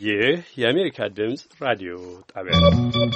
ይህ የአሜሪካ ድምፅ ራዲዮ ጣቢያ ነው።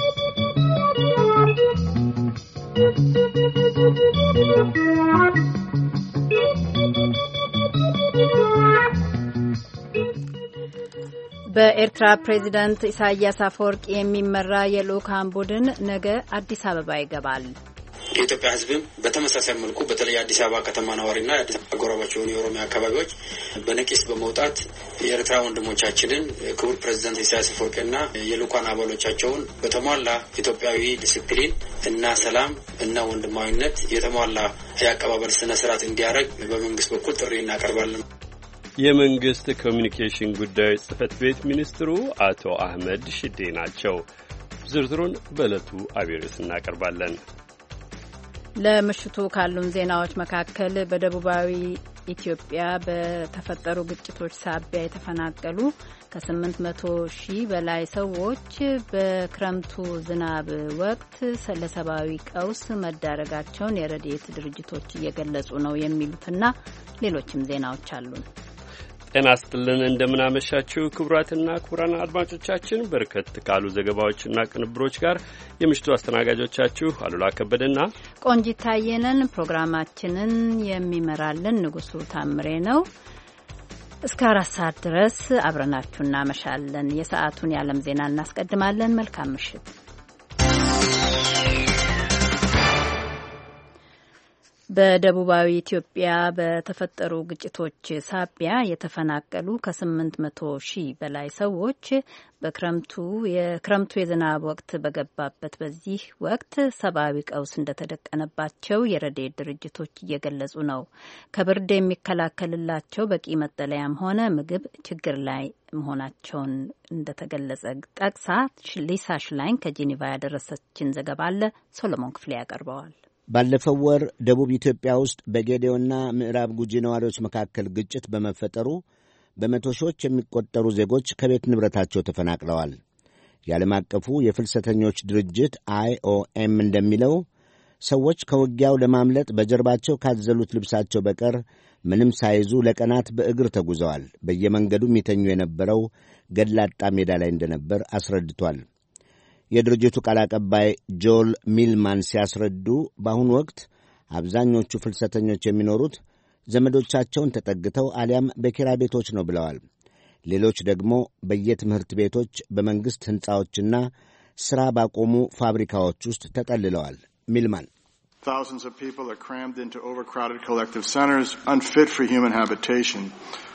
በኤርትራ ፕሬዝዳንት ኢሳያስ አፈወርቂ የሚመራ የልኡካን ቡድን ነገ አዲስ አበባ ይገባል። የኢትዮጵያ ሕዝብም በተመሳሳይ መልኩ በተለይ አዲስ አበባ ከተማ ነዋሪና አዲስ አበባ ጎረቤት የሆኑ የኦሮሚያ አካባቢዎች በነቂስ በመውጣት የኤርትራ ወንድሞቻችንን ክቡር ፕሬዝዳንት ኢሳያስ አፈወርቂና የልኡካን አባሎቻቸውን በተሟላ ኢትዮጵያዊ ዲሲፕሊን እና ሰላም እና ወንድማዊነት የተሟላ የአቀባበል ስነ ስርዓት እንዲያደርግ በመንግስት በኩል ጥሪ እናቀርባለን። የመንግስት ኮሚኒኬሽን ጉዳዮች ጽህፈት ቤት ሚኒስትሩ አቶ አህመድ ሽዴ ናቸው። ዝርዝሩን በዕለቱ አብሬስ እናቀርባለን። ለምሽቱ ካሉን ዜናዎች መካከል በደቡባዊ ኢትዮጵያ በተፈጠሩ ግጭቶች ሳቢያ የተፈናቀሉ ከ800 ሺህ በላይ ሰዎች በክረምቱ ዝናብ ወቅት ለሰብአዊ ቀውስ መዳረጋቸውን የረድኤት ድርጅቶች እየገለጹ ነው የሚሉትና ሌሎችም ዜናዎች አሉን። ጤና ይስጥልን፣ እንደምናመሻችሁ ክቡራትና ክቡራን አድማጮቻችን። በርከት ካሉ ዘገባዎችና ቅንብሮች ጋር የምሽቱ አስተናጋጆቻችሁ አሉላ ከበደና ቆንጂት ታየ ነን። ፕሮግራማችንን የሚመራልን ንጉሱ ታምሬ ነው። እስከ 4 ሰዓት ድረስ አብረናችሁ እናመሻለን። የሰዓቱን የዓለም ዜና እናስቀድማለን። መልካም ምሽት። በደቡባዊ ኢትዮጵያ በተፈጠሩ ግጭቶች ሳቢያ የተፈናቀሉ ከ800 ሺህ በላይ ሰዎች የክረምቱ የዝናብ ወቅት በገባበት በዚህ ወቅት ሰብአዊ ቀውስ እንደተደቀነባቸው የረድኤት ድርጅቶች እየገለጹ ነው። ከብርድ የሚከላከልላቸው በቂ መጠለያም ሆነ ምግብ ችግር ላይ መሆናቸውን እንደተገለጸ ጠቅሳ ሊሳ ሽላይን ከጄኔቫ ያደረሰችን ዘገባ አለ። ሶሎሞን ክፍሌ ያቀርበዋል። ባለፈው ወር ደቡብ ኢትዮጵያ ውስጥ በጌዴዮና ምዕራብ ጉጂ ነዋሪዎች መካከል ግጭት በመፈጠሩ በመቶ ሺዎች የሚቆጠሩ ዜጎች ከቤት ንብረታቸው ተፈናቅለዋል። የዓለም አቀፉ የፍልሰተኞች ድርጅት IOM እንደሚለው ሰዎች ከውጊያው ለማምለጥ በጀርባቸው ካዘሉት ልብሳቸው በቀር ምንም ሳይዙ ለቀናት በእግር ተጉዘዋል። በየመንገዱ የሚተኙ የነበረው ገላጣ ሜዳ ላይ እንደነበር አስረድቷል። የድርጅቱ ቃል አቀባይ ጆል ሚልማን ሲያስረዱ በአሁኑ ወቅት አብዛኞቹ ፍልሰተኞች የሚኖሩት ዘመዶቻቸውን ተጠግተው አሊያም በኪራይ ቤቶች ነው ብለዋል። ሌሎች ደግሞ በየትምህርት ቤቶች፣ በመንግሥት ሕንፃዎችና ሥራ ባቆሙ ፋብሪካዎች ውስጥ ተጠልለዋል። ሚልማን Thousands of people are crammed into overcrowded collective centers unfit for human habitation.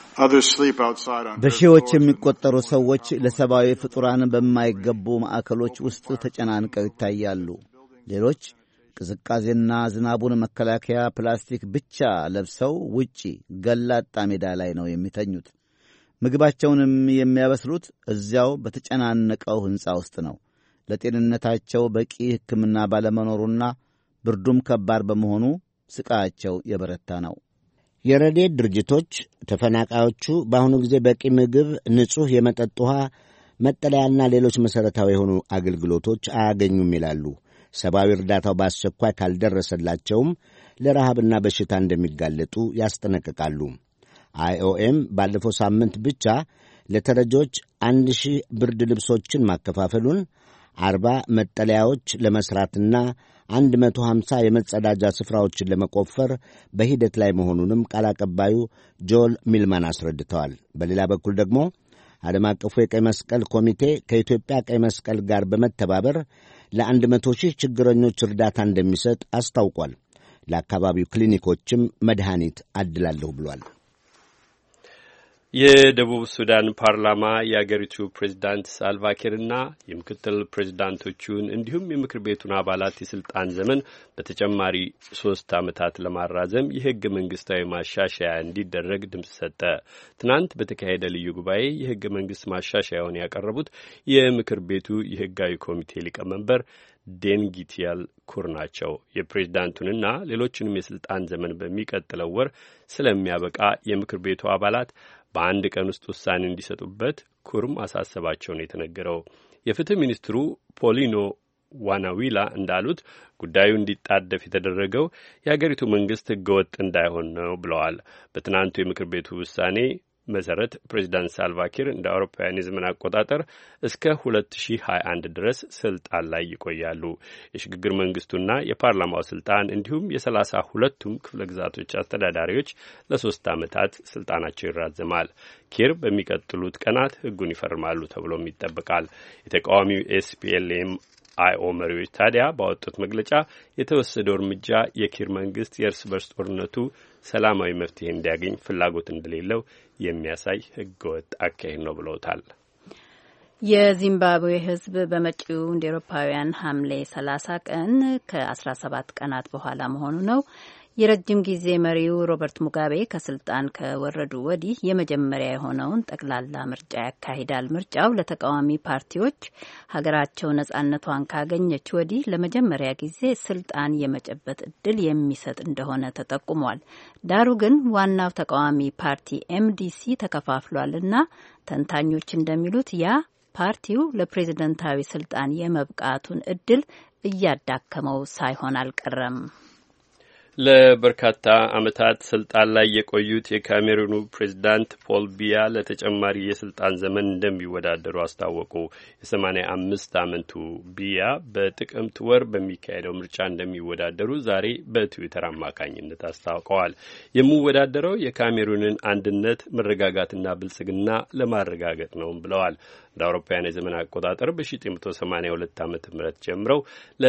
በሺዎች የሚቆጠሩ ሰዎች ለሰብአዊ ፍጡራን በማይገቡ ማዕከሎች ውስጥ ተጨናንቀው ይታያሉ። ሌሎች ቅዝቃዜና ዝናቡን መከላከያ ፕላስቲክ ብቻ ለብሰው ውጪ ገላጣ ሜዳ ላይ ነው የሚተኙት። ምግባቸውንም የሚያበስሉት እዚያው በተጨናነቀው ሕንፃ ውስጥ ነው። ለጤንነታቸው በቂ ሕክምና ባለመኖሩና ብርዱም ከባድ በመሆኑ ስቃያቸው የበረታ ነው። የረድኤት ድርጅቶች ተፈናቃዮቹ በአሁኑ ጊዜ በቂ ምግብ፣ ንጹሕ የመጠጥ ውሃ፣ መጠለያና ሌሎች መሠረታዊ የሆኑ አገልግሎቶች አያገኙም ይላሉ። ሰብአዊ እርዳታው በአስቸኳይ ካልደረሰላቸውም ለረሃብና በሽታ እንደሚጋለጡ ያስጠነቅቃሉ። IOM ባለፈው ሳምንት ብቻ ለተረጂዎች 1000 ብርድ ልብሶችን ማከፋፈሉን፣ 40 መጠለያዎች ለመሥራትና 150 የመጸዳጃ ስፍራዎችን ለመቆፈር በሂደት ላይ መሆኑንም ቃል አቀባዩ ጆል ሚልማን አስረድተዋል። በሌላ በኩል ደግሞ ዓለም አቀፉ የቀይ መስቀል ኮሚቴ ከኢትዮጵያ ቀይ መስቀል ጋር በመተባበር ለ100 ሺህ ችግረኞች እርዳታ እንደሚሰጥ አስታውቋል። ለአካባቢው ክሊኒኮችም መድኃኒት አድላለሁ ብሏል። የደቡብ ሱዳን ፓርላማ የአገሪቱ ፕሬዝዳንት ሳልቫኪርና የምክትል ፕሬዝዳንቶቹን እንዲሁም የምክር ቤቱን አባላት የስልጣን ዘመን በተጨማሪ 3 ዓመታት ለማራዘም የሕገ መንግስታዊ ማሻሻያ እንዲደረግ ድምፅ ሰጠ። ትናንት በተካሄደ ልዩ ጉባኤ የሕገ መንግስት ማሻሻያውን ያቀረቡት የምክር ቤቱ የሕጋዊ ኮሚቴ ሊቀመንበር ዴንጊቲያል ኩር ናቸው። የፕሬዝዳንቱንና ሌሎችንም የስልጣን ዘመን በሚቀጥለው ወር ስለሚያበቃ የምክር ቤቱ አባላት በአንድ ቀን ውስጥ ውሳኔ እንዲሰጡበት ኩርም ማሳሰባቸው ነው የተነገረው። የፍትህ ሚኒስትሩ ፖሊኖ ዋናዊላ እንዳሉት ጉዳዩ እንዲጣደፍ የተደረገው የአገሪቱ መንግስት ህገወጥ እንዳይሆን ነው ብለዋል። በትናንቱ የምክር ቤቱ ውሳኔ መሰረት ፕሬዚዳንት ሳልቫኪር እንደ አውሮፓውያን የዘመን አቆጣጠር እስከ 2021 ድረስ ስልጣን ላይ ይቆያሉ። የሽግግር መንግስቱና የፓርላማው ስልጣን እንዲሁም የ32ቱም ክፍለ ግዛቶች አስተዳዳሪዎች ለ3 ዓመታት ስልጣናቸው ይራዘማል። ኪር በሚቀጥሉት ቀናት ሕጉን ይፈርማሉ ተብሎም ይጠበቃል። የተቃዋሚው ኤስፒኤልኤም አይኦ መሪዎች ታዲያ ባወጡት መግለጫ የተወሰደው እርምጃ የኪር መንግስት የእርስ በርስ ጦርነቱ ሰላማዊ መፍትሄ እንዲያገኝ ፍላጎት እንደሌለው የሚያሳይ ህገወጥ አካሄድ ነው ብለውታል። የዚምባብዌ ህዝብ በመጪው እንደ ኤሮፓውያን ሐምሌ 30 ቀን ከ17 ቀናት በኋላ መሆኑ ነው የረጅም ጊዜ መሪው ሮበርት ሙጋቤ ከስልጣን ከወረዱ ወዲህ የመጀመሪያ የሆነውን ጠቅላላ ምርጫ ያካሂዳል። ምርጫው ለተቃዋሚ ፓርቲዎች ሀገራቸው ነጻነቷን ካገኘች ወዲህ ለመጀመሪያ ጊዜ ስልጣን የመጨበጥ እድል የሚሰጥ እንደሆነ ተጠቁሟል። ዳሩ ግን ዋናው ተቃዋሚ ፓርቲ ኤምዲሲ ተከፋፍሏልና ተንታኞች እንደሚሉት ያ ፓርቲው ለፕሬዝደንታዊ ስልጣን የመብቃቱን እድል እያዳከመው ሳይሆን አልቀረም። ለበርካታ ዓመታት ስልጣን ላይ የቆዩት የካሜሩኑ ፕሬዝዳንት ፖል ቢያ ለተጨማሪ የስልጣን ዘመን እንደሚወዳደሩ አስታወቁ። የ85 ዓመቱ ቢያ በጥቅምት ወር በሚካሄደው ምርጫ እንደሚወዳደሩ ዛሬ በትዊተር አማካኝነት አስታውቀዋል። የምወዳደረው የካሜሩንን አንድነት መረጋጋትና ብልጽግና ለማረጋገጥ ነውም ብለዋል። እንደ አውሮፓውያን የዘመን አቆጣጠር በ1982 ዓመተ ምህረት ጀምረው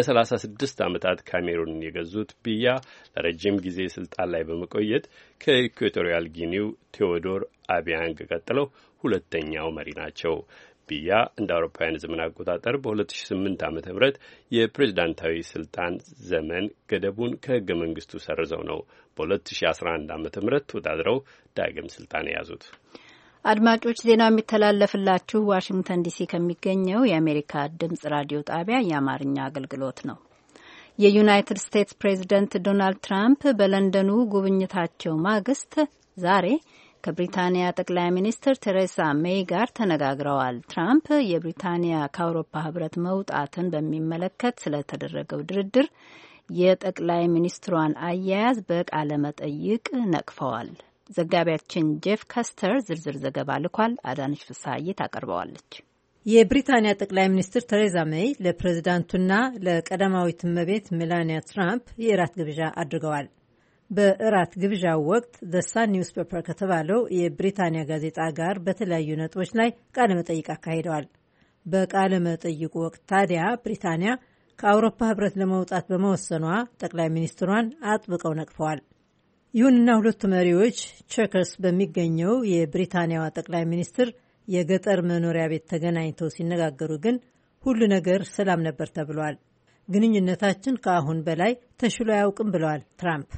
ለ36 ዓመታት ካሜሩንን የገዙት ቢያ ለረጅም ጊዜ ስልጣን ላይ በመቆየት ከኢኳቶሪያል ጊኒው ቴዎዶር አቢያንግ ቀጥለው ሁለተኛው መሪ ናቸው። ቢያ እንደ አውሮፓውያን የዘመን አቆጣጠር በ2008 ዓመተ ምህረት የፕሬዝዳንታዊ ስልጣን ዘመን ገደቡን ከህገ መንግስቱ ሰርዘው ነው በ2011 ዓመተ ምህረት ተወዳድረው ዳግም ስልጣን የያዙት። አድማጮች ዜናው የሚተላለፍላችሁ ዋሽንግተን ዲሲ ከሚገኘው የአሜሪካ ድምጽ ራዲዮ ጣቢያ የአማርኛ አገልግሎት ነው። የዩናይትድ ስቴትስ ፕሬዝደንት ዶናልድ ትራምፕ በለንደኑ ጉብኝታቸው ማግስት ዛሬ ከብሪታንያ ጠቅላይ ሚኒስትር ቴሬሳ ሜይ ጋር ተነጋግረዋል። ትራምፕ የብሪታንያ ከአውሮፓ ህብረት መውጣትን በሚመለከት ስለተደረገው ድርድር የጠቅላይ ሚኒስትሯን አያያዝ በቃለ መጠይቅ ነቅፈዋል። ዘጋቢያችን ጄፍ ከስተር ዝርዝር ዘገባ ልኳል። አዳነች ፍስሐዬ ታቀርበዋለች። የብሪታንያ ጠቅላይ ሚኒስትር ቴሬዛ ሜይ ለፕሬዝዳንቱና ለቀዳማዊት እመቤት ሜላኒያ ትራምፕ የእራት ግብዣ አድርገዋል። በእራት ግብዣው ወቅት ዘ ሳን ኒውስ ፔፐር ከተባለው የብሪታንያ ጋዜጣ ጋር በተለያዩ ነጥቦች ላይ ቃለ መጠይቅ አካሂደዋል። በቃለ መጠይቁ ወቅት ታዲያ ብሪታንያ ከአውሮፓ ህብረት ለመውጣት በመወሰኗ ጠቅላይ ሚኒስትሯን አጥብቀው ነቅፈዋል። ይሁንና ሁለቱ መሪዎች ቸከርስ በሚገኘው የብሪታንያዋ ጠቅላይ ሚኒስትር የገጠር መኖሪያ ቤት ተገናኝተው ሲነጋገሩ ግን ሁሉ ነገር ሰላም ነበር ተብሏል። ግንኙነታችን ከአሁን በላይ ተሽሎ አያውቅም ብለዋል ትራምፕ።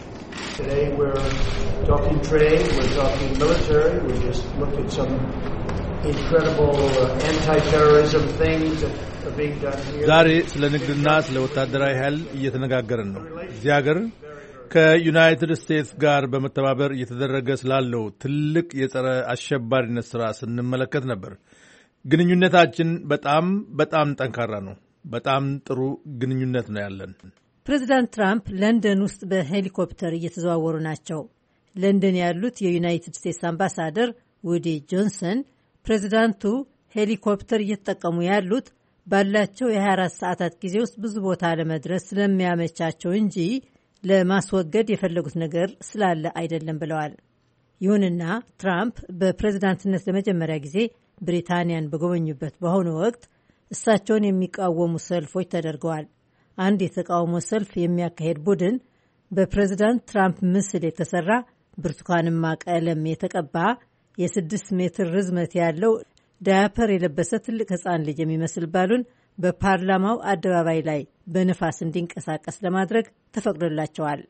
ዛሬ ስለ ንግድና ስለ ወታደራዊ ኃይል እየተነጋገርን ነው። እዚህ ሀገር ከዩናይትድ ስቴትስ ጋር በመተባበር እየተደረገ ስላለው ትልቅ የጸረ አሸባሪነት ሥራ ስንመለከት ነበር። ግንኙነታችን በጣም ጠንካራ ነው። በጣም ጥሩ ግንኙነት ነው ያለን። ፕሬዚዳንት ትራምፕ ለንደን ውስጥ በሄሊኮፕተር እየተዘዋወሩ ናቸው። ለንደን ያሉት የዩናይትድ ስቴትስ አምባሳደር ውዲ ጆንሰን ፕሬዚዳንቱ ሄሊኮፕተር እየተጠቀሙ ያሉት ባላቸው የ24 ሰዓታት ጊዜ ውስጥ ብዙ ቦታ ለመድረስ ስለሚያመቻቸው እንጂ ለማስወገድ የፈለጉት ነገር ስላለ አይደለም ብለዋል። ይሁንና ትራምፕ በፕሬዝዳንትነት ለመጀመሪያ ጊዜ ብሪታንያን በጎበኙበት በአሁኑ ወቅት እሳቸውን የሚቃወሙ ሰልፎች ተደርገዋል። አንድ የተቃውሞ ሰልፍ የሚያካሄድ ቡድን በፕሬዝዳንት ትራምፕ ምስል የተሰራ ብርቱካንማ ቀለም የተቀባ የ6 ሜትር ርዝመት ያለው ዳያፐር የለበሰ ትልቅ ሕፃን ልጅ የሚመስል ባሉን በፓርላማው አደባባይ ላይ በንፋስ እንዲንቀሳቀስ ለማድረግ ተፈቅዶላቸዋል።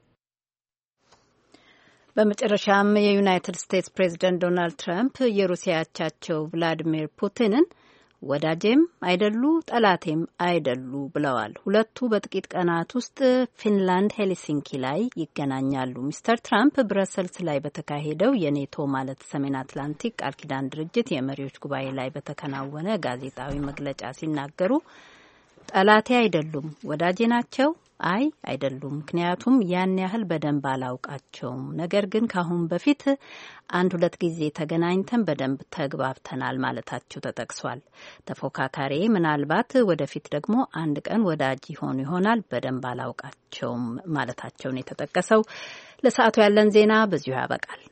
በመጨረሻም የዩናይትድ ስቴትስ ፕሬዝደንት ዶናልድ ትራምፕ የሩሲያ አቻቸው ቭላዲሚር ፑቲንን ወዳጄም አይደሉ ጠላቴም አይደሉ ብለዋል። ሁለቱ በጥቂት ቀናት ውስጥ ፊንላንድ ሄልሲንኪ ላይ ይገናኛሉ። ሚስተር ትራምፕ ብረሰልስ ላይ በተካሄደው የኔቶ ማለት ሰሜን አትላንቲክ ቃል ኪዳን ድርጅት የመሪዎች ጉባኤ ላይ በተከናወነ ጋዜጣዊ መግለጫ ሲናገሩ ጠላቴ አይደሉም፣ ወዳጄ ናቸው? አይ አይደሉም፣ ምክንያቱም ያን ያህል በደንብ አላውቃቸውም። ነገር ግን ካሁን በፊት 1-2 ጊዜ ተገናኝተን በደንብ ተግባብተናል ማለታቸው ተጠቅሷል። ተፎካካሪ ምናልባት ወደፊት ደግሞ አንድ ቀን ወዳጅ ይሆኑ ይሆናል፣ በደንብ አላውቃቸውም ማለታቸውን የተጠቀሰው። ለሰዓቱ ያለን ዜና በዚሁ ያበቃል።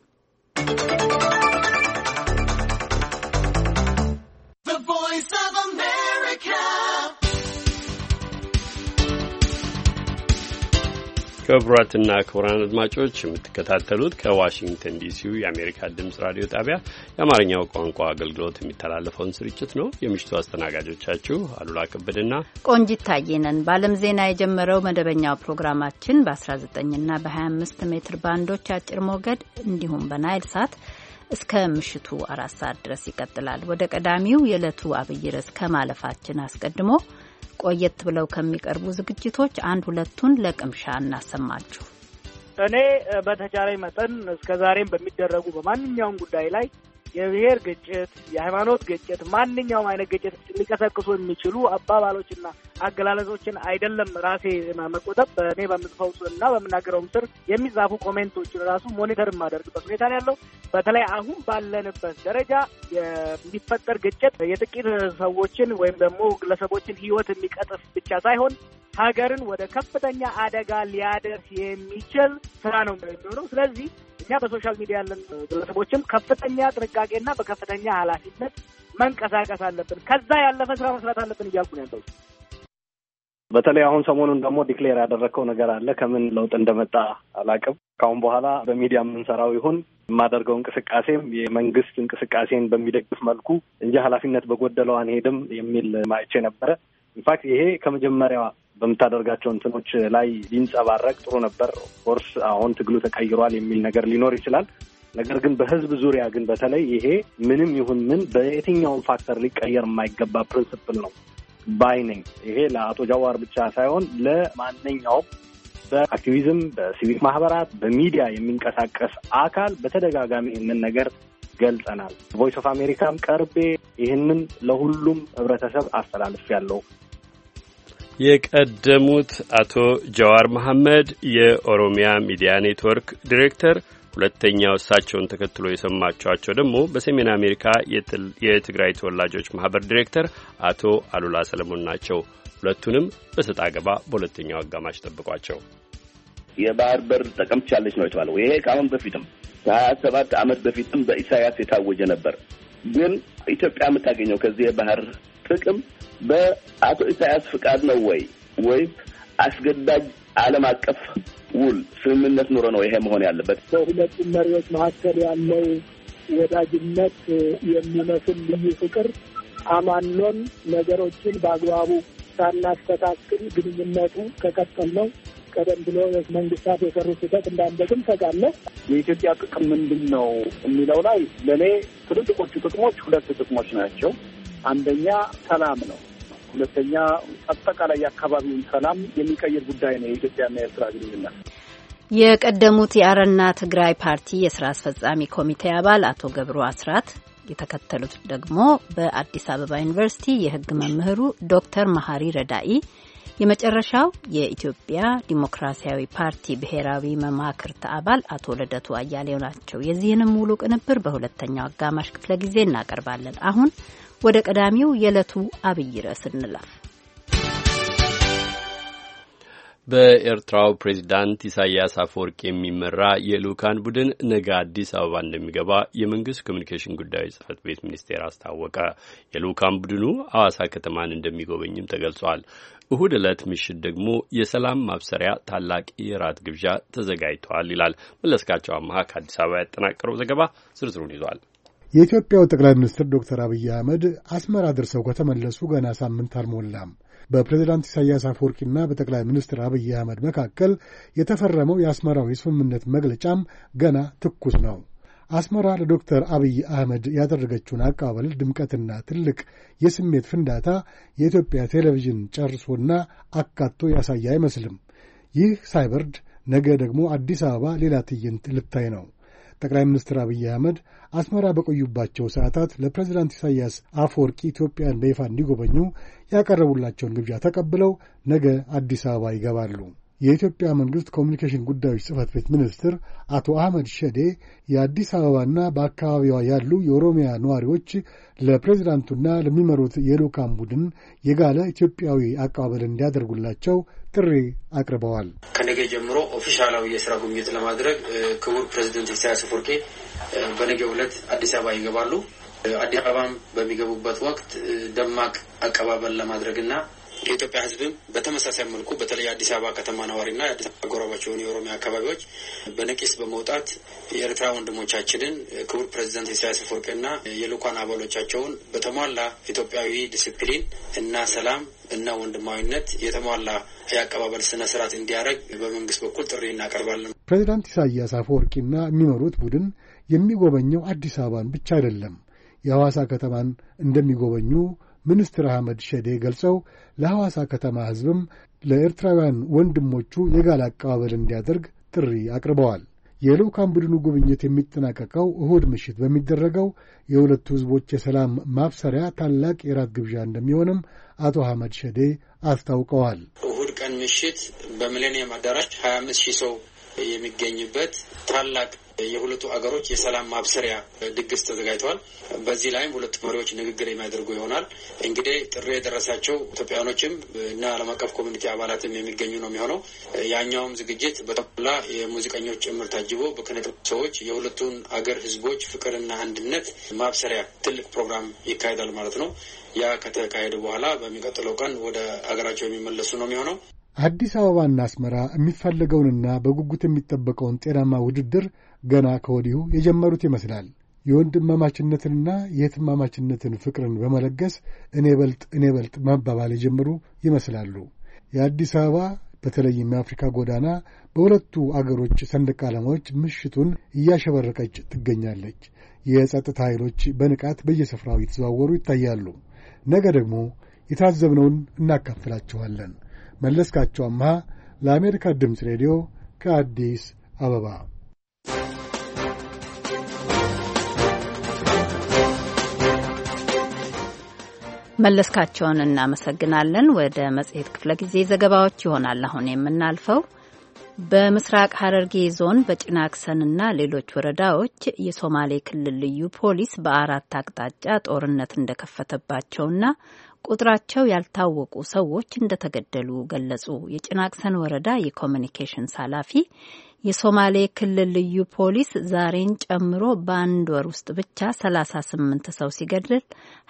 ክቡራትና ክቡራን አድማጮች የምትከታተሉት ከዋሽንግተን ዲሲው የአሜሪካ ድምጽ ራዲዮ ጣቢያ የአማርኛው ቋንቋ አገልግሎት የሚተላለፈውን ስርጭት ነው። የምሽቱ አስተናጋጆቻችሁ አሉላ ከበደና ቆንጂት ታየነን። በዓለም ዜና የጀመረው መደበኛው ፕሮግራማችን በ19ና በ25 ሜትር ባንዶች አጭር ሞገድ እንዲሁም በናይል ሳት እስከ ምሽቱ 4 ሰዓት ድረስ ይቀጥላል። ወደ ቀዳሚው የዕለቱ አብይ ርዕስ ከማለፋችን አስቀድሞ ቆየት ብለው ከሚቀርቡ ዝግጅቶች 1-2ቱን ለቅምሻ እናሰማችሁ። እኔ በተቻለኝ መጠን እስከዛሬም በሚደረጉ በማንኛውም ጉዳይ ላይ የብሔር ግጭት፣ የሃይማኖት ግጭት፣ ማንኛውም አይነት ግጭት ሊቀሰቅሱ የሚችሉ አባባሎችና አገላለጾችን አይደለም ራሴ መቆጠብ በእኔ በምጽፈው እና በምናገረው ስር የሚጻፉ ኮሜንቶችን ራሱ ሞኒተር የማደርግበት ሁኔታ ነው ያለው። በተለይ አሁን ባለንበት ደረጃ የሚፈጠር ግጭት የጥቂት ሰዎችን ወይም ደግሞ ግለሰቦችን ሕይወት የሚቀጥፍ ብቻ ሳይሆን ሀገርን ወደ ከፍተኛ አደጋ ሊያደርስ የሚችል ስራ ነው የሚሆነው። ስለዚህ እኛ በሶሻል ሚዲያ ያለን ግለሰቦችም ከፍተኛ ጥንቃቄና በከፍተኛ ኃላፊነት መንቀሳቀስ አለብን። ከዛ ያለፈ ስራ መስራት አለብን እያልኩ ነው ያለው። በተለይ አሁን ሰሞኑን ደግሞ ዲክሌር ያደረከው ነገር አለ። ከምን ለውጥ እንደመጣ አላውቅም። ካሁን በኋላ በሚዲያ የምንሰራው ይሁን የማደርገው እንቅስቃሴም የመንግስት እንቅስቃሴን በሚደግፍ መልኩ እንጂ ኃላፊነት በጎደለው አንሄድም የሚል ማይቼ ነበረ። ኢንፋክት ይሄ ከመጀመሪያዋ በምታደርጋቸው እንትኖች ላይ ሊንጸባረቅ ጥሩ ነበር። ኦርስ አሁን ትግሉ ተቀይሯል የሚል ነገር ሊኖር ይችላል። ነገር ግን በህዝብ ዙሪያ ግን በተለይ ይሄ ምንም ይሁን ምን በየትኛውም ፋክተር ሊቀየር የማይገባ ፕሪንሲፕል ነው ባይ ነኝ። ይሄ ለአቶ ጃዋር ብቻ ሳይሆን ለማንኛውም በአክቲቪዝም፣ በሲቪክ ማህበራት፣ በሚዲያ የሚንቀሳቀስ አካል በተደጋጋሚ ይህንን ነገር ገልጸናል። ቮይስ ኦፍ አሜሪካም ቀርቤ ይህንን ለሁሉም ህብረተሰብ አስተላልፌያለሁ። የቀደሙት አቶ ጃዋር መሐመድ የኦሮሚያ ሚዲያ ኔትወርክ ዲሬክተር፣ ሁለተኛው እሳቸውን ተከትሎ የሰማችኋቸው ደግሞ በሰሜን አሜሪካ የትግራይ ተወላጆች ማህበር ዲሬክተር አቶ አሉላ ሰለሞን ናቸው። ሁለቱንም በሰጣ ገባ በሁለተኛው አጋማሽ ጠብቋቸው። የባህር በር ተቀምጫለች ነው የተባለው። ይሄ ከአሁን በፊትም ከ27 ዓመት በፊትም በኢሳያስ የታወጀ ነበር። ግን ኢትዮጵያ የምታገኘው ከዚህ የባህር ጥቅም በአቶ ኢሳያስ ፍቃድ ነው ወይ አስገዳጅ ዓለም አቀፍ ውል ስምምነት ኑሮ ነው ይሄ መሆን ያለበት? በሁለቱም መሪዎች መካከል ያለው ወዳጅነት የሚመስል ልዩ ፍቅር አማኖን ነገሮችን በአግባቡ ሳናስተካክል ግንኙነቱ ከቀጠል ነው ቀደም ብሎ መንግስታት የሰሩ ስህተት እንዳንደግም ሰጋለሁ። የኢትዮጵያ ጥቅም ምንድን ነው የሚለው ላይ ለእኔ ትልልቆቹ ጥቅሞች 2 ጥቅሞች ናቸው። አንደኛ ሰላም ነው። ሁለተኛ አጠቃላይ የአካባቢውን ሰላም የሚቀይር ጉዳይ ነው የኢትዮጵያና የኤርትራ ግንኙነት። የቀደሙት የአረና ትግራይ ፓርቲ የስራ አስፈጻሚ ኮሚቴ አባል አቶ ገብሩ አስራት፣ የተከተሉት ደግሞ በአዲስ አበባ ዩኒቨርሲቲ የሕግ መምህሩ ዶክተር መሐሪ ረዳኢ፣ የመጨረሻው የኢትዮጵያ ዲሞክራሲያዊ ፓርቲ ብሔራዊ መማክርት አባል አቶ ልደቱ አያሌው ናቸው። የዚህንም ሙሉ ቅንብር በሁለተኛው አጋማሽ ክፍለ ጊዜ እናቀርባለን። አሁን ወደ ቀዳሚው የዕለቱ አብይ ርዕስ እንለፍ። በኤርትራው ፕሬዚዳንት ኢሳያስ አፈወርቂ የሚመራ የልኡካን ቡድን ነገ አዲስ አበባ እንደሚገባ የመንግስት ኮሚኒኬሽን ጉዳዮች ጽህፈት ቤት ሚኒስቴር አስታወቀ። የልኡካን ቡድኑ አዋሳ ከተማን እንደሚጎበኝም ተገልጿል። እሁድ ዕለት ምሽት ደግሞ የሰላም ማብሰሪያ ታላቅ የራት ግብዣ ተዘጋጅቷል ይላል መለስካቸው አማሃ ከአዲስ አበባ ያጠናቀረው ዘገባ ዝርዝሩን ይዟል። የኢትዮጵያው ጠቅላይ ሚኒስትር ዶክተር አብይ አህመድ አስመራ ደርሰው ከተመለሱ ገና ሳምንት አልሞላም። በፕሬዝዳንት ኢሳያስ አፈወርቂና በጠቅላይ ሚኒስትር አብይ አህመድ መካከል የተፈረመው የአስመራው የስምምነት መግለጫም ገና ትኩስ ነው። አስመራ ለዶክተር አብይ አህመድ ያደረገችውን አቀባበል ድምቀትና ትልቅ የስሜት ፍንዳታ የኢትዮጵያ ቴሌቪዥን ጨርሶና አካቶ ያሳየ አይመስልም። ይህ ሳይበርድ ነገ ደግሞ አዲስ አበባ ሌላ ትዕይንት ልታይ ነው። ጠቅላይ ሚኒስትር አብይ አህመድ አስመራ በቆዩባቸው ሰዓታት ለፕሬዝዳንት ኢሳያስ አፈወርቂ ኢትዮጵያን በይፋ እንዲጎበኙ ያቀረቡላቸውን ግብዣ ተቀብለው ነገ አዲስ አበባ ይገባሉ። የኢትዮጵያ መንግሥት ኮሚኒኬሽን ጉዳዮች ጽሕፈት ቤት ሚኒስትር አቶ አህመድ ሸዴ የአዲስ አበባና በአካባቢዋ ያሉ የኦሮሚያ ነዋሪዎች ለፕሬዝዳንቱና ለሚመሩት የልዑካን ቡድን የጋለ ኢትዮጵያዊ አቀባበል እንዲያደርጉላቸው ጥሪ አቅርበዋል። ከነገ ጀምሮ ኦፊሻላዊ የሥራ ጉብኝት ለማድረግ ክቡር ፕሬዝዳንት ኢሳያስ አፈወርቂ በነገው ዕለት አዲስ አበባ ይገባሉ። አዲስ አበባም በሚገቡበት ወቅት ደማቅ አቀባበል ለማድረግና የኢትዮጵያ ሕዝብም በተመሳሳይ መልኩ በተለይ አዲስ አበባ ከተማ ነዋሪና የአዲስ አበባ አጎራባች የሆኑ የኦሮሚያ አካባቢዎች በነቂስ በመውጣት የኤርትራ ወንድሞቻችንን ክቡር ፕሬዝዳንት ኢሳያስ አፈወርቂና የልዑካን አባሎቻቸውን በተሟላ ኢትዮጵያዊ ዲሲፕሊን እና ሰላም እና ወንድማዊነት የተሟላ የአቀባበል ስነ ስርዓት እንዲያደርግ በመንግስት በኩል ጥሪ እናቀርባለን። ፕሬዝዳንት ኢሳያስ አፈወርቂና የሚመሩት ቡድን የሚጎበኘው አዲስ አበባን ብቻ አይደለም፣ የሐዋሳ ከተማን እንደሚጎበኙ ሚኒስትር አህመድ ሸዴ ገልጸው ለሐዋሳ ከተማ ሕዝብም ለኤርትራውያን ወንድሞቹ የጋለ አቀባበል እንዲያደርግ ጥሪ አቅርበዋል። የልዑካን ቡድኑ ጉብኝት የሚጠናቀቀው እሁድ ምሽት በሚደረገው የሁለቱ ሕዝቦች የሰላም ማብሰሪያ ታላቅ የራት ግብዣ እንደሚሆንም አቶ አህመድ ሸዴ አስታውቀዋል። እሁድ ቀን ምሽት በሚሌኒየም አዳራሽ 25,000 ሰው የሚገኝበት ታላቅ የሁለቱ አገሮች የሰላም ማብሰሪያ ድግስ ተዘጋጅቷል። በዚህ ላይም ሁለቱ መሪዎች ንግግር የሚያደርጉ ይሆናል። እንግዲህ ጥሪ የደረሳቸው ኢትዮጵያኖችም እና ዓለም አቀፍ ኮሚኒቲ አባላትም የሚገኙ ነው የሚሆነው። ያኛውም ዝግጅት በጠቅላላ የሙዚቀኞች ጭምር ታጅቦ በኪነጥበብ ሰዎች የሁለቱን አገር ህዝቦች ፍቅርና አንድነት ማብሰሪያ ትልቅ ፕሮግራም ይካሄዳል ማለት ነው። ያ ከተካሄደ በኋላ በሚቀጥለው ቀን ወደ አገራቸው የሚመለሱ ነው የሚሆነው። አዲስ አበባና አስመራ የሚፈለገውንና በጉጉት የሚጠበቀውን ጤናማ ውድድር ገና ከወዲሁ የጀመሩት ይመስላል። የወንድማማችነትንና የእህትማማችነትን ፍቅርን በመለገስ እኔ በልጥ መባባል የጀመሩ ይመስላሉ። የአዲስ አበባ በተለይም የአፍሪካ ጎዳና በሁለቱ አገሮች ሰንደቅ ዓላማዎች ምሽቱን እያሸበረቀች ትገኛለች። የጸጥታ ኃይሎች በንቃት በየስፍራው የተዘዋወሩ ይታያሉ። ነገ ደግሞ የታዘብነውን እናካፍላችኋለን። መለስካቸው አምሃ ለአሜሪካ ድምፅ ሬዲዮ ከአዲስ አበባ። መለስካቸውን እናመሰግናለን። ወደ መጽሔት ክፍለ ጊዜ ዘገባዎች ይሆናል አሁን የምናልፈው። በምስራቅ ሐረርጌ ዞን በጭናክሰንና ሌሎች ወረዳዎች የሶማሌ ክልል ልዩ ፖሊስ በአራት አቅጣጫ ጦርነት እንደከፈተባቸውና ቁጥራቸው ያልታወቁ ሰዎች እንደተገደሉ ገለጹ። የጭናክሰን ወረዳ የኮሚኒኬሽንስ ኃላፊ የሶማሌ ክልል ልዩ ፖሊስ ዛሬን ጨምሮ በአንድ ወር ውስጥ ብቻ 38 ሰው ሲገድል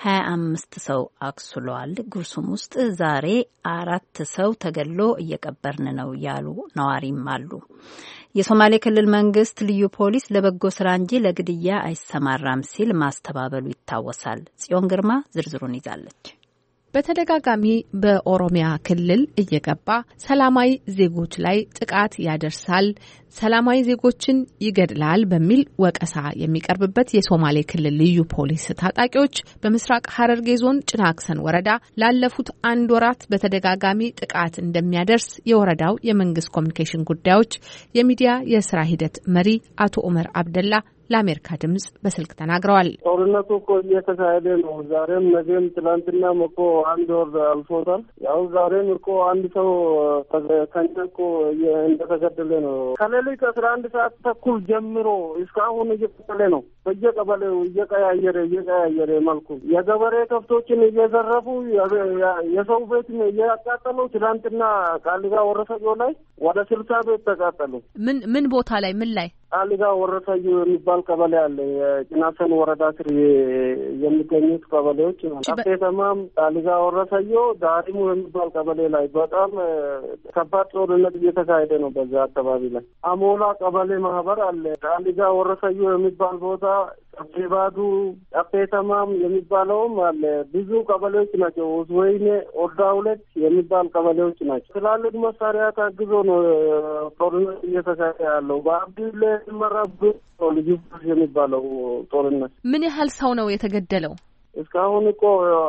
25 ሰው አቁስሏል። ጉርሱም ውስጥ ዛሬ 4 ሰው ተገድሎ እየቀበርን ነው ያሉ ነዋሪም አሉ። የሶማሌ ክልል መንግስት ልዩ ፖሊስ ለበጎ ስራ እንጂ ለግድያ አይሰማራም ሲል ማስተባበሉ ይታወሳል። ጽዮን ግርማ ዝርዝሩን ይዛለች። በተደጋጋሚ በኦሮሚያ ክልል እየገባ ሰላማዊ ዜጎች ላይ ጥቃት ያደርሳል፣ ሰላማዊ ዜጎችን ይገድላል በሚል ወቀሳ የሚቀርብበት የሶማሌ ክልል ልዩ ፖሊስ ታጣቂዎች በምስራቅ ሐረርጌ ዞን ጭናክሰን ወረዳ ላለፉት 1 ወራት በተደጋጋሚ ጥቃት እንደሚያደርስ የወረዳው የመንግስት ኮሚኒኬሽን ጉዳዮች የሚዲያ የስራ ሂደት መሪ አቶ ኡመር አብደላ ለአሜሪካ ድምጽ በስልክ ተናግረዋል። ጦርነቱ እኮ እየተካሄደ ነው። ዛሬም ነገም ትናንትናም እኮ 1 ወር አልፎታል። ያው ዛሬም እኮ አንድ ሰው ከኛ እኮ እንደተገደለ ነው። ከሌሊት 11 ሰዓት ተኩል ጀምሮ እስካሁን እየቀጠለ ነው። በየቀበሌው እየቀያየረ መልኩ የገበሬ ከብቶችን እየዘረፉ የሰው ቤት እያቃጠሉ ትናንትና ቃሊጋ ወረሰዮ ላይ ወደ 60 ቤት ተቃጠሉ። ምን ቦታ ላይ ምን ላይ? ቃሊጋ ወረሰዮ የሚባል ቀበሌ አለ። የጭናክሰን ወረዳ ስር የሚገኙት ቀበሌዎች አፍቴተማም፣ ቃሊጋ ወረሰዮ፣ ዳሪሙ የሚባል ቀበሌ ላይ በጣም ከባድ ጦርነት እየተካሄደ ነው። በዛ አካባቢ ላይ አሞላ ቀበሌ ማህበር አለ። ቃሊጋ ወረሰዮ የሚባል ቦታ አፍቴባዱ፣ አፍቴተማም የሚባለውም አለ። ብዙ ቀበሌዎች ናቸው። ወይኔ ኦርዳ 2 የሚባል ቀበሌዎች ናቸው። ትላልቅ መሳሪያ ታግዞ ነው ጦርነት እየተካሄደ ያለው። በአብዲል መረብ ልዩ የሚባለው ጦርነት። ምን ያህል ሰው ነው የተገደለው? እስካሁን እኮ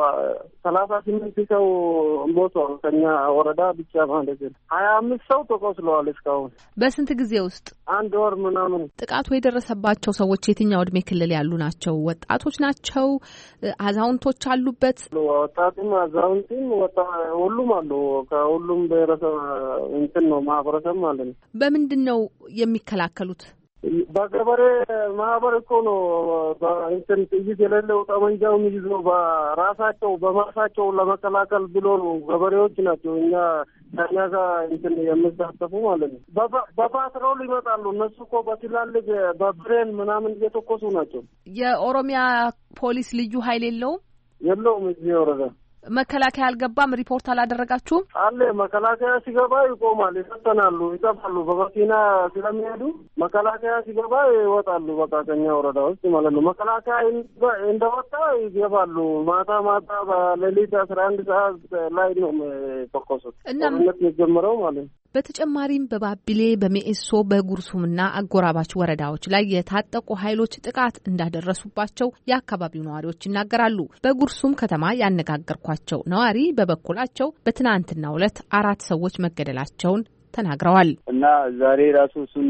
38 ሰው ሞቷል ከኛ ወረዳ ብቻ ማለት ነው። 25 ሰው ተቆስለዋል እስካሁን። በስንት ጊዜ ውስጥ? 1 ወር ምናምን። ጥቃቱ የደረሰባቸው ሰዎች የትኛው እድሜ ክልል ያሉ ናቸው? ወጣቶች ናቸው? አዛውንቶች አሉበት? ወጣትም አዛውንትም ሁሉም አሉ። ከሁሉም ብሔረሰብ እንትን ነው ማህበረሰብ ማለት ነው። በምንድን ነው የሚከላከሉት? በገበሬ ማህበር እኮ ነው። እንትን ጥይት የሌለው ጠመንጃውን ይዞ በራሳቸው በማሳቸው ለመከላከል ብሎ ነው። ገበሬዎች ናቸው እኛ ጋር እንትን የምሳተፉ ማለት ነው። በፓትሮል ይመጣሉ። እነሱ እኮ በትላልቅ በብሬን ምናምን እየተኮሱ ናቸው። የኦሮሚያ ፖሊስ ልዩ ኃይል የለውም እዚህ ወረዳ። መከላከያ አልገባም? ሪፖርት አላደረጋችሁም? አለ መከላከያ ሲገባ ይቆማል፣ ይፈተናሉ፣ ይጠፋሉ። በመኪና ስለሚሄዱ መከላከያ ሲገባ ይወጣሉ። በቃ ከኛ ወረዳ ውስጥ ማለት ነው። መከላከያ እንደወጣ ይገባሉ። ማታ በሌሊት 11 ሰዓት ላይ ነው ተኮሱት። ጦርነት የጀመረው ማለት ነው። በተጨማሪም በባቢሌ፣ በሜኤሶ፣ በጉርሱምና አጎራባች ወረዳዎች ላይ የታጠቁ ኃይሎች ጥቃት እንዳደረሱባቸው የአካባቢው ነዋሪዎች ይናገራሉ። በጉርሱም ከተማ ያነጋገርኳቸው ነዋሪ በበኩላቸው በትናንትናው ዕለት 4 ሰዎች መገደላቸውን ተናግረዋል። እና ዛሬ ራሱ እነሱን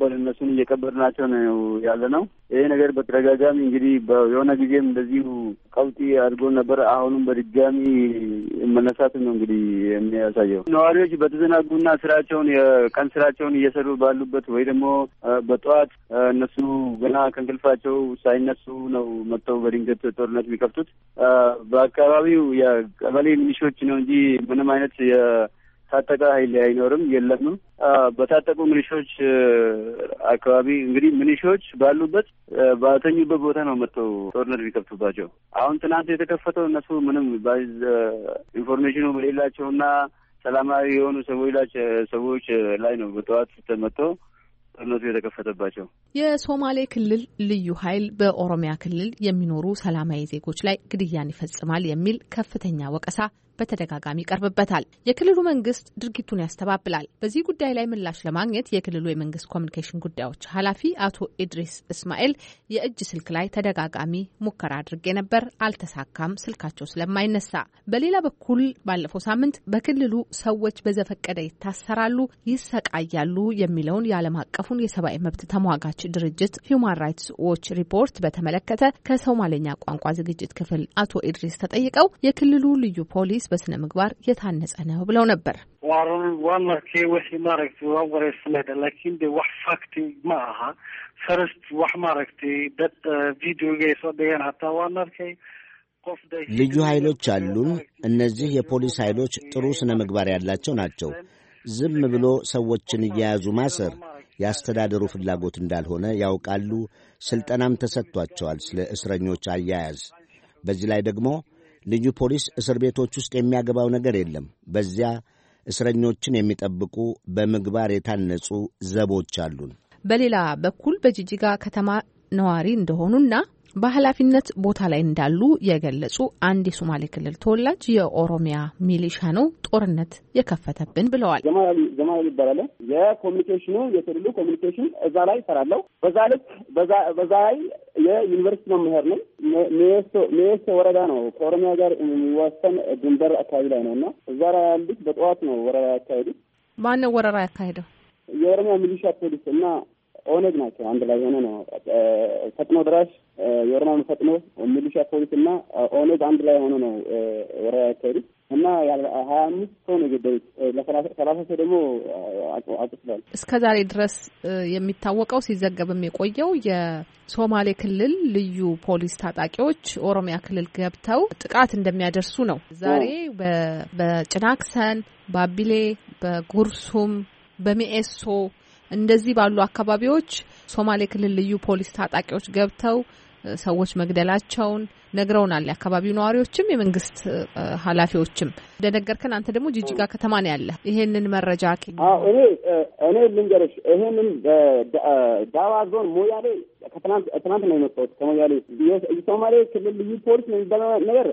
እየቀበልናቸው ነው ያለ ነው። ይሄ ነገር በተደጋጋሚ እንግዲህ የሆነ ጊዜም እንደዚሁ ቀውጢ አድርጎ ነበር። አሁንም በድጋሚ መነሳት ነው እንግዲህ የሚያሳየው። ነዋሪዎች በተዘናጉና የቀን ስራቸውን እየሰሩ ባሉበት ወይ ደግሞ በጠዋት እነሱ ገና ከእንቅልፋቸው ሳይነሱ ነው መጥተው በድንገት ጦርነት የሚከፍቱት። በአካባቢው የቀበሌ ሚሊሾች ነው እንጂ ምንም አይነት ታጠቀ ኃይል አይኖርም፣ የለምም። በታጠቁ ሚሊሾች አካባቢ እንግዲህ ሚሊሾች ባሉበት ባተኙበት ቦታ ነው መጥተው ጦርነት ቢከፍቱባቸው። አሁን ትናንት የተከፈተው እነሱ ምንም ኢንፎርሜሽኑ በሌላቸውና ሰላማዊ የሆኑ ሰዎች ላይ ነው በጠዋት ተመጥተው ጦርነቱ የተከፈተባቸው። የሶማሌ ክልል ልዩ ኃይል በኦሮሚያ ክልል የሚኖሩ ሰላማዊ ዜጎች ላይ ግድያን ይፈጽማል የሚል ከፍተኛ ወቀሳ በተደጋጋሚ ይቀርብበታል። የክልሉ መንግስት ድርጊቱን ያስተባብላል። በዚህ ጉዳይ ላይ ምላሽ ለማግኘት የክልሉ የመንግስት ኮሚኒኬሽን ጉዳዮች ኃላፊ አቶ ኢድሪስ እስማኤል የእጅ ስልክ ላይ ተደጋጋሚ ሙከራ አድርጌ ነበር፣ አልተሳካም፣ ስልካቸው ስለማይነሳ። በሌላ በኩል ባለፈው ሳምንት በክልሉ ሰዎች በዘፈቀደ ይታሰራሉ፣ ይሰቃያሉ የሚለውን የዓለም አቀፉን የሰብአዊ መብት ተሟጋች ድርጅት ሂውማን ራይትስ ዎች ሪፖርት በተመለከተ ከሶማሌኛ ቋንቋ ዝግጅት ክፍል አቶ ኢድሪስ ተጠይቀው የክልሉ ልዩ ፖሊስ በስነ ምግባር የታነጸ ነው ብለው ነበር። ዋናኬ ወሲ ማረክቲ ወወሬስ ለደ ለኪን ደ ዋህ ፋክቲ ማሃ ፈርስት ዋህ ማረክቲ በት ቪዲዮ ገይሶ ደያን አታ ዋናኬ ልዩ ኃይሎች አሉን። እነዚህ የፖሊስ ኃይሎች ጥሩ ስነ ምግባር ያላቸው ናቸው። ዝም ብሎ ሰዎችን እየያዙ ማሰር ያስተዳደሩ ፍላጎት እንዳልሆነ ያውቃሉ። ስልጠናም ተሰጥቷቸዋል ስለ እስረኞች አያያዝ። በዚህ ላይ ደግሞ ልዩ ፖሊስ እስር ቤቶች ውስጥ የሚያገባው ነገር የለም። በዚያ እስረኞችን የሚጠብቁ በምግባር የታነጹ ዘቦች አሉን። በሌላ በኩል በጂጂጋ ከተማ ነዋሪ እንደሆኑና በኃላፊነት ቦታ ላይ እንዳሉ የገለጹ አንድ የሶማሌ ክልል ተወላጅ የኦሮሚያ ሚሊሻ ነው ጦርነት የከፈተብን ብለዋል። ጀማል ይባላል። የኮሚኒኬሽኑ የክልሉ ኮሚኒኬሽን እዛ ላይ ሰራለው። በዛ ላይ የዩኒቨርሲቲ መምህር ነኝ። ሜሶ ወረዳ ነው ከኦሮሚያ ጋር የሚዋሰን ድንበር አካባቢ ላይ ነውና እዛ ላይ ያሉት በጠዋት ነው ወረራ ያካሄዱት። ማነው ወረራ ያካሄደው? የኦሮሚያ ሚሊሻ ፖሊስ እና ኦነግ ናቸው። አንድ ላይ ሆነ ነው ፈጥኖ ድራሽ የኦሮሚያ ፈጥኖ ሚሊሻ ፖሊስ እና ኦነግ አንድ ላይ ሆነ ነው ወረራ ያካሄዱት እና 25 ሰው ነው የገደሉት። ለ30 ሰው ደግሞ አጥፍተዋል። እስከ ዛሬ ድረስ የሚታወቀው ሲዘገብም የቆየው የሶማሌ ክልል ልዩ ፖሊስ ታጣቂዎች ኦሮሚያ ክልል ገብተው ጥቃት እንደሚያደርሱ ነው። ዛሬ በጭናክሰን፣ ባቢሌ፣ በጉርሱም፣ በሚኤሶ እንደዚህ ባሉ አካባቢዎች ሶማሌ ክልል ልዩ ፖሊስ ታጣቂዎች ገብተው ሰዎች መግደላቸውን ነግረውናል። የአካባቢው ነዋሪዎችም የመንግስት ኃላፊዎችም እንደነገርከን፣ አንተ ደግሞ ጂጂጋ ከተማ ነው ያለ። ይሄንን መረጃ እኔ ልንገርሽ፣ ይሄንን ዳዋ ዞን ሞያሌ ትናንት ነው የመጣሁት ከሞያሌ። የሶማሌ ክልል ልዩ ፖሊስ ነው የሚባለው ነገር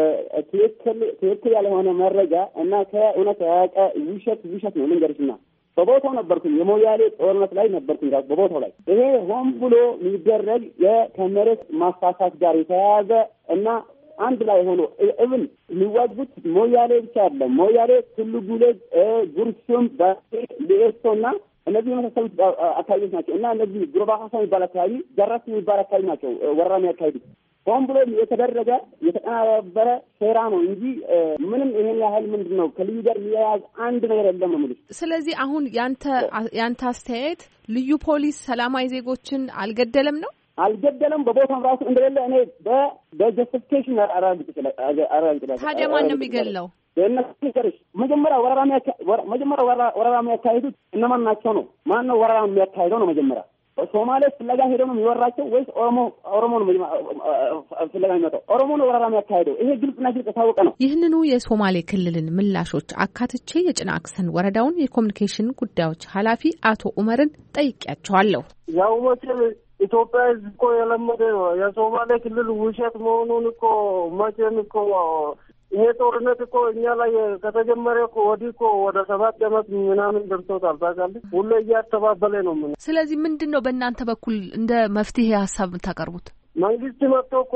ትክክል ያልሆነ መረጃ እና ከእውነት ያቀ ውሸት ነው ልንገርሽና በቦታው ነበርኩኝ። የሞያሌ ጦርነት ላይ ነበርኩኝ በቦታው ላይ። ይሄ ሆን ብሎ የሚደረግ ከመሬት ማስፋፋት ጋር የተያያዘ እና አንድ ላይ ሆኖ እብን የሚዋጉት ሞያሌ ብቻ አይደለም። ሞያሌ፣ ቱሉ ጉሌድ፣ ጉርሱም፣ ባቴ፣ ሊኤሶና እነዚህ የመሳሰሉት አካባቢዎች ናቸው እና እነዚህ ጉርባካሳ የሚባል አካባቢ፣ ጀራስ የሚባል አካባቢ ናቸው ወረራ የሚያካሂዱት። ሆን ብሎ የተደረገ የተቀናበረ ሴራ ነው እንጂ ምንም ይሄን ያህል ምንድን ነው ከልዩ ጋር የሚያያዝ አንድ ነገር የለም ነው የምልሽ። ስለዚህ አሁን ያንተ አስተያየት ልዩ ፖሊስ ሰላማዊ ዜጎችን አልገደለም ነው? አልገደለም። በቦታም ራሱ እንደሌለ እኔ በጀስቲፊኬሽን አረጋግጣለሁ። ታዲያ ማን ነው የሚገድለው? መጀመሪያ ወረራ የሚያካሂዱት እነማን ናቸው ነው? ማን ነው ወረራ የሚያካሂደው ነው? መጀመሪያ ሶማሌ ፍለጋ ሄደው ነው የሚወራቸው ወይስ ኦሮሞ ነው ፍለጋ የሚመጣው? ኦሮሞ ነው ወረራ የሚያካሂደው። ይሄ ግልጽና ግልጽ የታወቀ ነው። ይህንኑ የሶማሌ ክልልን ምላሾች አካትቼ የጭናክሰን ወረዳውን የኮሚኒኬሽን ጉዳዮች ኃላፊ አቶ ኡመርን ጠይቄያቸዋለሁ። ያው መቼም ኢትዮጵያ ሕዝብ እኮ የለመደ ነው የሶማሌ ክልል ውሸት መሆኑን እኮ መቼም እኮ ይሄ ጦርነት እኮ እኛ ላይ ከተጀመረ እኮ ወዲህ እኮ ወደ 7 ዓመት ምናምን ደርሶታል። ታውቃለህ፣ ሁሌ እያስተባበለ ነው። ስለዚህ ምንድን ነው በእናንተ በኩል እንደ መፍትሄ ሀሳብ የምታቀርቡት? መንግስት መጥቶ እኮ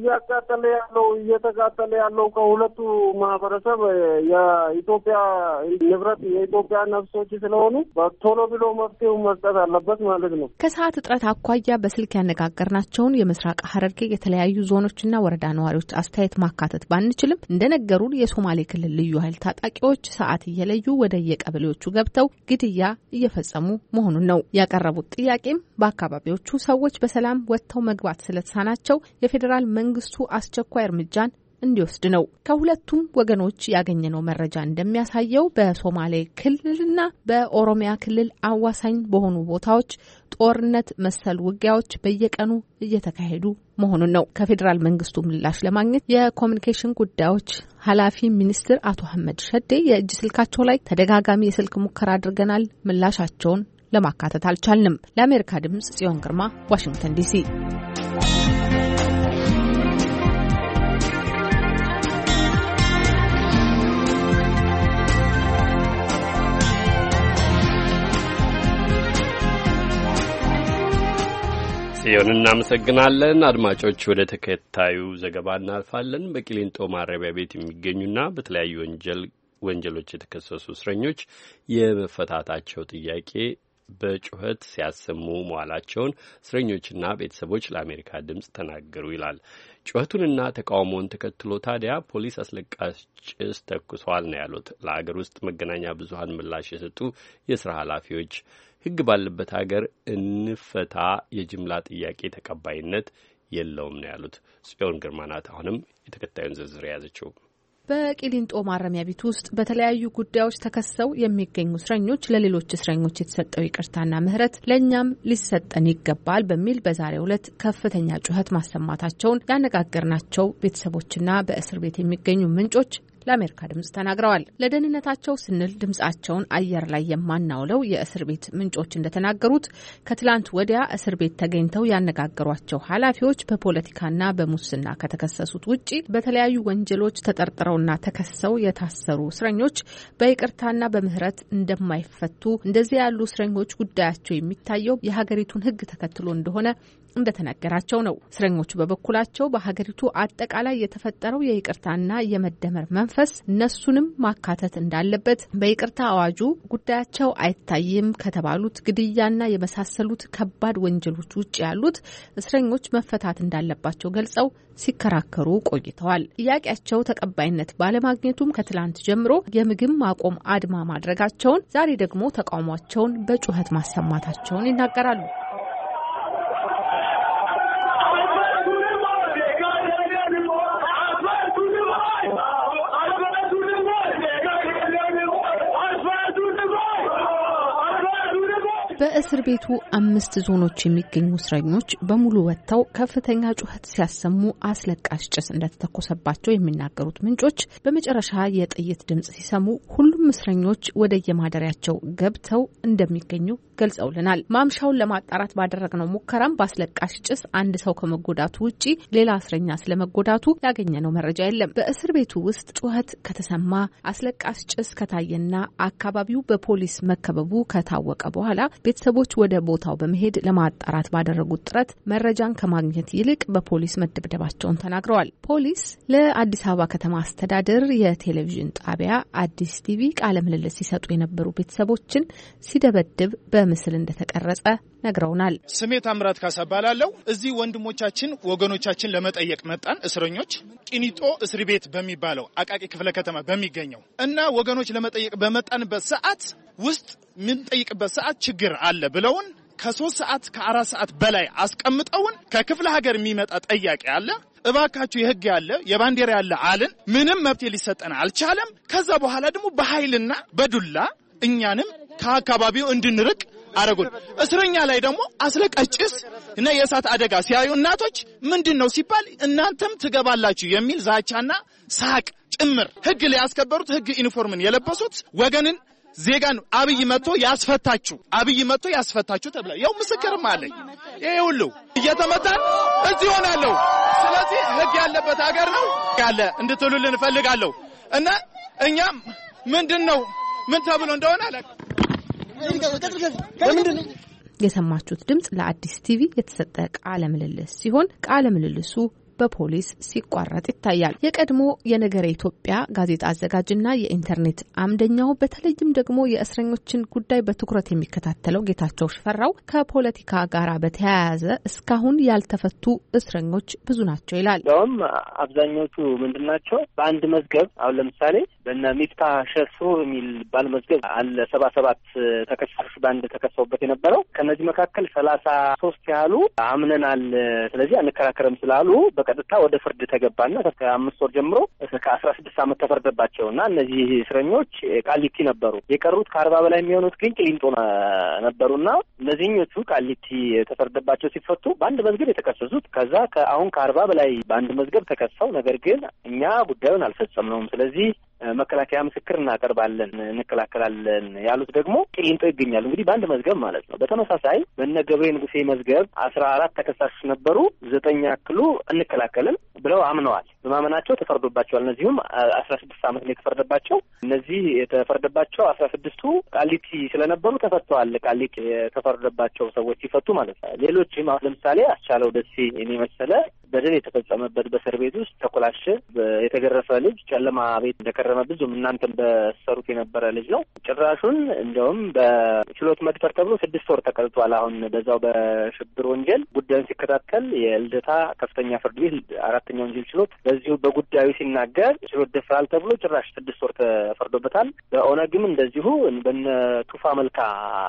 እየተቃጠለ ያለው ከሁለቱ ማህበረሰብ የኢትዮጵያ ንብረት የኢትዮጵያ ነፍሶች ስለሆኑ ቶሎ ብሎ መፍትሄው መስጠት አለበት ማለት ነው። ከሰዓት እጥረት አኳያ በስልክ ያነጋገርናቸውን የምስራቅ ሐረርጌ የተለያዩ ዞኖችና ወረዳ ነዋሪዎች አስተያየት ማካተት ባንችልም እንደነገሩን የሶማሌ ክልል ልዩ ኃይል ታጣቂዎች ሰዓት እየለዩ ወደ የቀበሌዎቹ ገብተው ግድያ እየፈጸሙ መሆኑን ነው ያቀረቡት። ጥያቄም በአካባቢዎቹ ሰዎች በሰላም ወጥተው መግባት ናቸው የፌዴራል መንግስቱ አስቸኳይ እርምጃን እንዲወስድ ነው። ከሁለቱም ወገኖች ያገኘነው መረጃ እንደሚያሳየው በሶማሌ ክልልና በኦሮሚያ ክልል አዋሳኝ በሆኑ ቦታዎች ጦርነት መሰል ውጊያዎች በየቀኑ እየተካሄዱ መሆኑን ነው። ከፌዴራል መንግስቱ ምላሽ ለማግኘት የኮሚኒኬሽን ጉዳዮች ኃላፊ ሚኒስትር አቶ አህመድ ሸዴ የእጅ ስልካቸው ላይ ተደጋጋሚ የስልክ ሙከራ አድርገናል። ምላሻቸውን ለማካተት አልቻልንም። ለአሜሪካ ድምጽ ጽዮን ግርማ ዋሽንግተን ዲሲ። ጽዮን እናመሰግናለን። አድማጮች ወደ ተከታዩ ዘገባ እናልፋለን። በቂሊንጦ ማረሚያ ቤት የሚገኙና በተለያዩ ወንጀሎች የተከሰሱ እስረኞች የመፈታታቸው ጥያቄ በጩኸት ሲያሰሙ መዋላቸውን እስረኞችና ቤተሰቦች ለአሜሪካ ድምጽ ተናገሩ ይላል። ጩኸቱንና ተቃውሞውን ተከትሎ ታዲያ ፖሊስ አስለቃሽ ጭስ ተኩሷል ነው ያሉት ለአገር ውስጥ መገናኛ ብዙኃን ምላሽ የሰጡ የስራ ኃላፊዎች። ሕግ ባለበት ሀገር እንፈታ የጅምላ ጥያቄ ተቀባይነት የለውም ነው ያሉት። ጽዮን ግርማ ናት አሁንም የተከታዩን ዝርዝር የያዘችው። በቂሊንጦ ማረሚያ ቤት ውስጥ በተለያዩ ጉዳዮች ተከሰው የሚገኙ እስረኞች ለሌሎች እስረኞች የተሰጠው ይቅርታና ምህረት ለእኛም ሊሰጠን ይገባል በሚል በዛሬው ዕለት ከፍተኛ ጩኸት ማሰማታቸውን ያነጋገርናቸው ቤተሰቦችና በእስር ቤት የሚገኙ ምንጮች ለአሜሪካ ድምጽ ተናግረዋል። ለደህንነታቸው ስንል ድምጻቸውን አየር ላይ የማናውለው የእስር ቤት ምንጮች እንደተናገሩት ከትላንት ወዲያ እስር ቤት ተገኝተው ያነጋገሯቸው ኃላፊዎች በፖለቲካና በሙስና ከተከሰሱት ውጪ በተለያዩ ወንጀሎች ተጠርጥረውና ተከሰው የታሰሩ እስረኞች በይቅርታና በምህረት እንደማይፈቱ፣ እንደዚህ ያሉ እስረኞች ጉዳያቸው የሚታየው የሀገሪቱን ሕግ ተከትሎ እንደሆነ እንደተነገራቸው ነው። እስረኞቹ በበኩላቸው በሀገሪቱ አጠቃላይ የተፈጠረው የይቅርታና የመደመር መንፈስ እነሱንም ማካተት እንዳለበት፣ በይቅርታ አዋጁ ጉዳያቸው አይታይም ከተባሉት ግድያና የመሳሰሉት ከባድ ወንጀሎች ውጭ ያሉት እስረኞች መፈታት እንዳለባቸው ገልጸው ሲከራከሩ ቆይተዋል። ጥያቄያቸው ተቀባይነት ባለማግኘቱም ከትላንት ጀምሮ የምግብ ማቆም አድማ ማድረጋቸውን፣ ዛሬ ደግሞ ተቃውሟቸውን በጩኸት ማሰማታቸውን ይናገራሉ። በእስር ቤቱ 5 ዞኖች የሚገኙ እስረኞች በሙሉ ወጥተው ከፍተኛ ጩኸት ሲያሰሙ አስለቃሽ ጭስ እንደተተኮሰባቸው የሚናገሩት ምንጮች በመጨረሻ የጥይት ድምጽ ሲሰሙ ሁሉም እስረኞች ወደ የማደሪያቸው ገብተው እንደሚገኙ ገልጸውልናል። ማምሻውን ለማጣራት ባደረግነው ሙከራም በአስለቃሽ ጭስ አንድ ሰው ከመጎዳቱ ውጪ ሌላ እስረኛ ስለመጎዳቱ ያገኘነው መረጃ የለም። በእስር ቤቱ ውስጥ ጩኸት ከተሰማ አስለቃሽ ጭስ ከታየና አካባቢው በፖሊስ መከበቡ ከታወቀ በኋላ ቤተሰቦች ወደ ቦታው በመሄድ ለማጣራት ባደረጉት ጥረት መረጃን ከማግኘት ይልቅ በፖሊስ መደብደባቸውን ተናግረዋል። ፖሊስ ለአዲስ አበባ ከተማ አስተዳደር የቴሌቪዥን ጣቢያ አዲስ ቲቪ ቃለ ምልልስ ሲሰጡ የነበሩ ቤተሰቦችን ሲደበድብ በምስል እንደተቀረጸ ነግረውናል። ስሜ ታምራት ካሳባላለው እዚህ ወንድሞቻችን ወገኖቻችን ለመጠየቅ መጣን። እስረኞች ቂኒጦ እስር ቤት በሚባለው አቃቂ ክፍለ ከተማ በሚገኘው እና ወገኖች ለመጠየቅ በመጣንበት ሰዓት ውስጥ ምን ጠይቅበት ሰዓት ችግር አለ ብለውን ከ3 ሰዓት ከ4 ሰዓት በላይ አስቀምጠውን ከክፍለ ሀገር የሚመጣ ጠያቂ አለ እባካችሁ የህግ ያለ የባንዲራ ያለ አልን ምንም መብት ሊሰጠን አልቻለም። ከዛ በኋላ ደግሞ በኃይልና በዱላ እኛንም ከአካባቢው እንድንርቅ አረጉን። እስረኛ ላይ ደግሞ አስለቃሽ ጭስ እና የእሳት አደጋ ሲያዩ እናቶች ምንድነው ሲባል እናንተም ትገባላችሁ የሚል ዛቻና ሳቅ ጭምር ህግ ላይ ያስከበሩት ህግ ዩኒፎርምን የለበሱት ወገንን ዜጋን አብይ መጥቶ ያስፈታችሁ ተብለ ያው ምስክርም አለኝ። ይሄ ሁሉ እየተመታን እዚህ ሆናለሁ። ስለዚህ ህግ ያለበት ሀገር ነው ያለ እንድትሉልን ፈልጋለሁ እና እኛም ምንድነው ምን ተብሎ እንደሆነ አለ የሰማችሁት ድምጽ ለአዲስ ቲቪ የተሰጠ ቃለ ምልልስ ሲሆን ቃለ ምልልሱ በፖሊስ ሲቋረጥ ይታያል። የቀድሞ የነገረ ኢትዮጵያ ጋዜጣ አዘጋጅና የኢንተርኔት አምደኛው በተለይም ደግሞ የእስረኞችን ጉዳይ በትኩረት የሚከታተለው ጌታቸው ሽፈራው ከፖለቲካ ጋር በተያያዘ እስካሁን ያልተፈቱ እስረኞች ብዙ ናቸው ይላል። እንደውም አብዛኞቹ ምንድናቸው በአንድ መዝገብ አሁን ለምሳሌ በእነ ሚፍታ ሸሶ የሚባል መዝገብ አለ 77 ተከሳሾች በአንድ ተከሰውበት የነበረው ከነዚህ መካከል 33 ያህሉ አምነናል ስለዚህ አንከራከረም ስላሉ በቀጥታ ወደ ፍርድ ተገባና ከ5 ወር ጀምሮ እስከ 16 ዓመት ተፈረደባቸውና እነዚህ እስረኞች ቃሊቲ ነበሩ። የቀሩት ከ40 በላይ የሚሆኑት ግን ቂሊንጦ ነበሩና እነዚህኞቹ ቃሊቲ ተፈረደባቸው ሲፈቱ በአንድ መዝገብ የተከሰሱት ከዛ አሁን ከ40 በላይ በአንድ መዝገብ ተከሰው ነገር ግን እኛ ጉዳዩን አልፈጸምነውም ስለዚህ መከላከያ ምስክር እናቀርባለን እንከላከላለን ያሉት ደግሞ ቂሊንጦ ይገኛሉ። እንግዲህ በአንድ መዝገብ ማለት ነው። በተመሳሳይ በእነ ገብሬ ንጉሴ መዝገብ 14 ተከሳሾች ነበሩ። 9 ያክሉ እንከላከልን ብለው አምነዋል። በማመናቸው ተፈርዶባቸዋል። እነዚህም 16 ዓመት ነው የተፈረደባቸው። እነዚህ የተፈረደባቸው 16ቱ ቃሊቲ ስለነበሩ ተፈተዋል። ቃሊቲ የተፈረደባቸው ሰዎች ሲፈቱ ማለት ነው። ሌሎችም አሁን ለምሳሌ አስቻለው ደሴ እኔ መሰለ በደል የተፈጸመበት በእስር ቤት ውስጥ ተኮላሸ የተገረፈ ልጅ ጨለማ ቤት እንደከረመ ብዙም እናንተም በሰሩት የነበረ ልጅ ነው። ጭራሹን እንደውም በችሎት መድፈር ተብሎ 6 ወር ተቀጥቷል። አሁን በዛው በሽብር ወንጀል ጉዳዩን ሲከታተል የልደታ ከፍተኛ ፍርድ ቤት 4ኛ ወንጀል ችሎት በዚሁ በጉዳዩ ሲናገር ችሎት ደፍራል ተብሎ ጭራሽ 6 ወር ተፈርዶበታል። በኦነግም እንደዚሁ በነ ቱፋ መልካ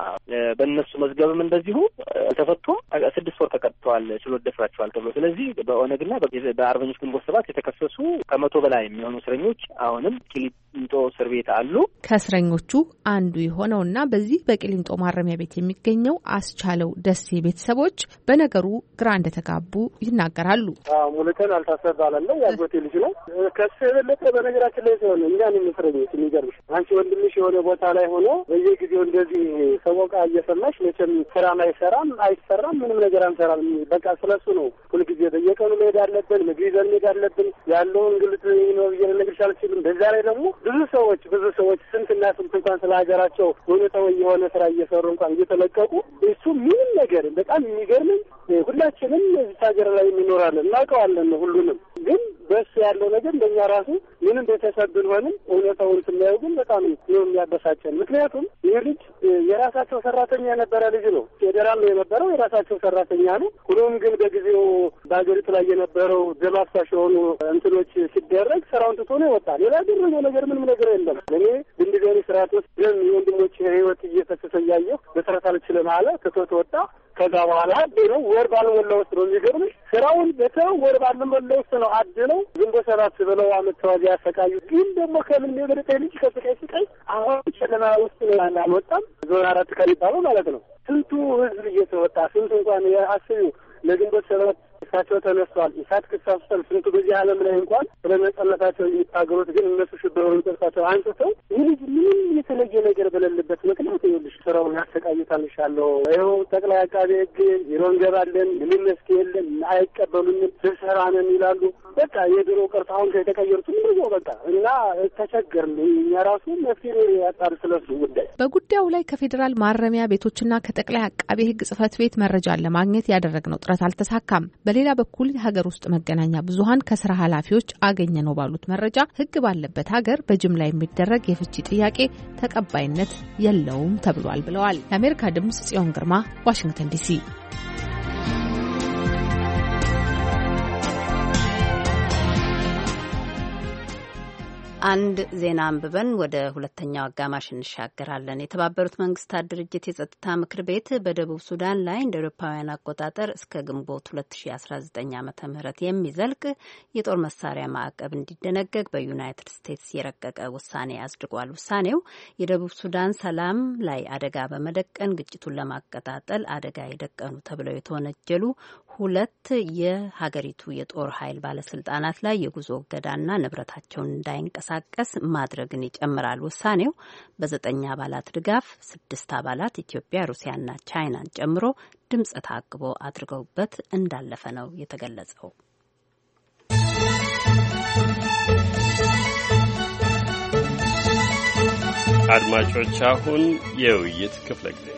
በእነሱ መዝገብም እንደዚሁ ተፈቶም 6 ወር ተቀጥተዋል ችሎት ደፍራቸዋል ተብሎ። ስለዚህ በኦነግና በአርበኞች ግንቦት 7 የተከሰሱ ከ100 በላይ የሚሆኑ እስረኞች አሁንም ቂሊንጦ እስር ቤት አሉ። ከእስረኞቹ አንዱ የሆነውና በዚህ በቂሊንጦ ማረሚያ ቤት የሚገኘው አስቻለው ደሴ ቤተሰቦች በነገሩ ግራ እንደተጋቡ ይናገራሉ። ሙሉቀን አልታሰብ አላለ ያጎቴ ልጅ ነው። ከሱ የበለጠ በነገራችን ላይ ሲሆን እኛን የሚፈረዱት የሚገርምሽ አንቺ ወንድምሽ የሆነ ቦታ ላይ ሆኖ በየጊዜው እንደዚህ ሰቆቃ እየሰማሽ መቼም ስራም አይሰራም ምንም ነገር አንሰራም። በቃ ስለሱ ነው ሁልጊዜ በየቀኑ መሄድ አለብን፣ ምግብ ይዘን መሄድ አለብን። ያለውን ግልጽ ነው ብዬ ልነግርሽ አልችልም። በዛ ላይ ደግሞ ብዙ ሰዎች ስንትና ስንት እንኳን ስለ ሀገራቸው እውነታዊ የሆነ ስራ እየሰሩ እንኳን እየተለቀቁ እሱ ምንም ነገር በጣም የሚገርምኝ ሁላችንም እዚህ ሀገር ላይ እንኖራለን እናውቀዋለን ሁሉንም ግን በሱ ያለው ነገር እንደኛ ራሱ ምንም ቤተሰብ ብንሆንም እውነታውን ስናየው ግን በጣም ነው የሚያበሳጨን። ምክንያቱም ይህ ልጅ የራሳቸው ሰራተኛ የነበረ ልጅ ነው። ፌዴራል ነው የነበረው የራሳቸው ሰራተኛ ነው። ሁሉም ግን በጊዜው በሀገሪቱ ላይ የነበረው ደም አፍሳሽ የሆኑ እንትኖች ሲደረግ ስራውን ትቶ ነው የወጣ። ሌላ ያደረገው ነገር ምንም ነገር የለም። እኔ ድንድገሪ ስርዓት ውስጥ ደም የወንድሞች ህይወት እየፈሰሰ እያየሁ መስራት አልችልም አለ። ትቶት ወጣ። ከዛ በኋላ ነው ወር ባልሞላው ውስጥ ነው የሚገርምሽ ስራውን በተው ወር ባልሞላው ውስጥ ነው አድነው ግንቦት 7 ብለው አመጣው ያሰቃዩ። ግን ደግሞ ከምን የበለጠ ልጅ ከስቃይ አሁን ጨለማ ውስጥ ነው አልወጣም። ዞን 4 ከሚባለው ማለት ነው። ስንቱ ህዝብ እየተወጣ ስንቱ እንኳን አስቡ ለግንቦት 7 እሳቸው ተነስተዋል። ኢሳት ክሳስተል ስንቱ በዚህ ዓለም ላይ እንኳን ስለ ነጻነታቸው የሚታገሉት ግን እነሱ ሽብሩን ጥርሳቸው አንስተው ይህ ምንም የተለየ ነገር በሌለበት ምክንያት ይኸውልሽ ስራውን ያሰቃዩታልሻለሁ። ይኸው ጠቅላይ አቃቤ ሕግ ቢሮ እንገባለን ምንም መፍትሄ የለም አይቀበሉንም ስሰራነን ይላሉ። በቃ የድሮ ቅርጽ አሁን የተቀየሩት ነው በቃ እና ተቸገርን። እኛ ራሱ መፍትሄ ያጣር ስለሱ ጉዳይ በጉዳዩ ላይ ከፌዴራል ማረሚያ ቤቶችና ከጠቅላይ አቃቤ ሕግ ጽሕፈት ቤት መረጃን ለማግኘት ያደረግነው ጥረት አልተሳካም። በሌላ በኩል የሀገር ውስጥ መገናኛ ብዙኃን ከስራ ኃላፊዎች አገኘ ነው ባሉት መረጃ ሕግ ባለበት ሀገር በጅምላ የሚደረግ የፍቺ ጥያቄ ተቀባይነት የለውም ተብሏል ብለዋል። የአሜሪካ ድምጽ ጽዮን ግርማ ዋሽንግተን ዲሲ። አንድ ዜና አንብበን ወደ ሁለተኛው አጋማሽ እንሻገራለን። የተባበሩት መንግስታት ድርጅት የጸጥታ ምክር ቤት በደቡብ ሱዳን ላይ እንደ አውሮፓውያን አቆጣጠር እስከ ግንቦት 2019 ዓመተ ምህረት የሚዘልቅ የጦር መሳሪያ ማዕቀብ እንዲደነገግ በዩናይትድ ስቴትስ የረቀቀ ውሳኔ አጽድቋል። ውሳኔው የደቡብ ሱዳን ሰላም ላይ አደጋ በመደቀን ግጭቱን ለማቀጣጠል አደጋ የደቀኑ ተብለው የተወነጀሉ ሁለት የሀገሪቱ የጦር ኃይል ባለስልጣናት ላይ የጉዞ እገዳና ንብረታቸውን እንዳይንቀሳቀስ ማድረግን ይጨምራል። ውሳኔው በ9 አባላት ድጋፍ 6 አባላት ኢትዮጵያ፣ ሩሲያና ቻይናን ጨምሮ ድምፀ ተአቅቦ አድርገውበት እንዳለፈ ነው የተገለጸው። አድማጮች አሁን የውይይት ክፍለ ጊዜ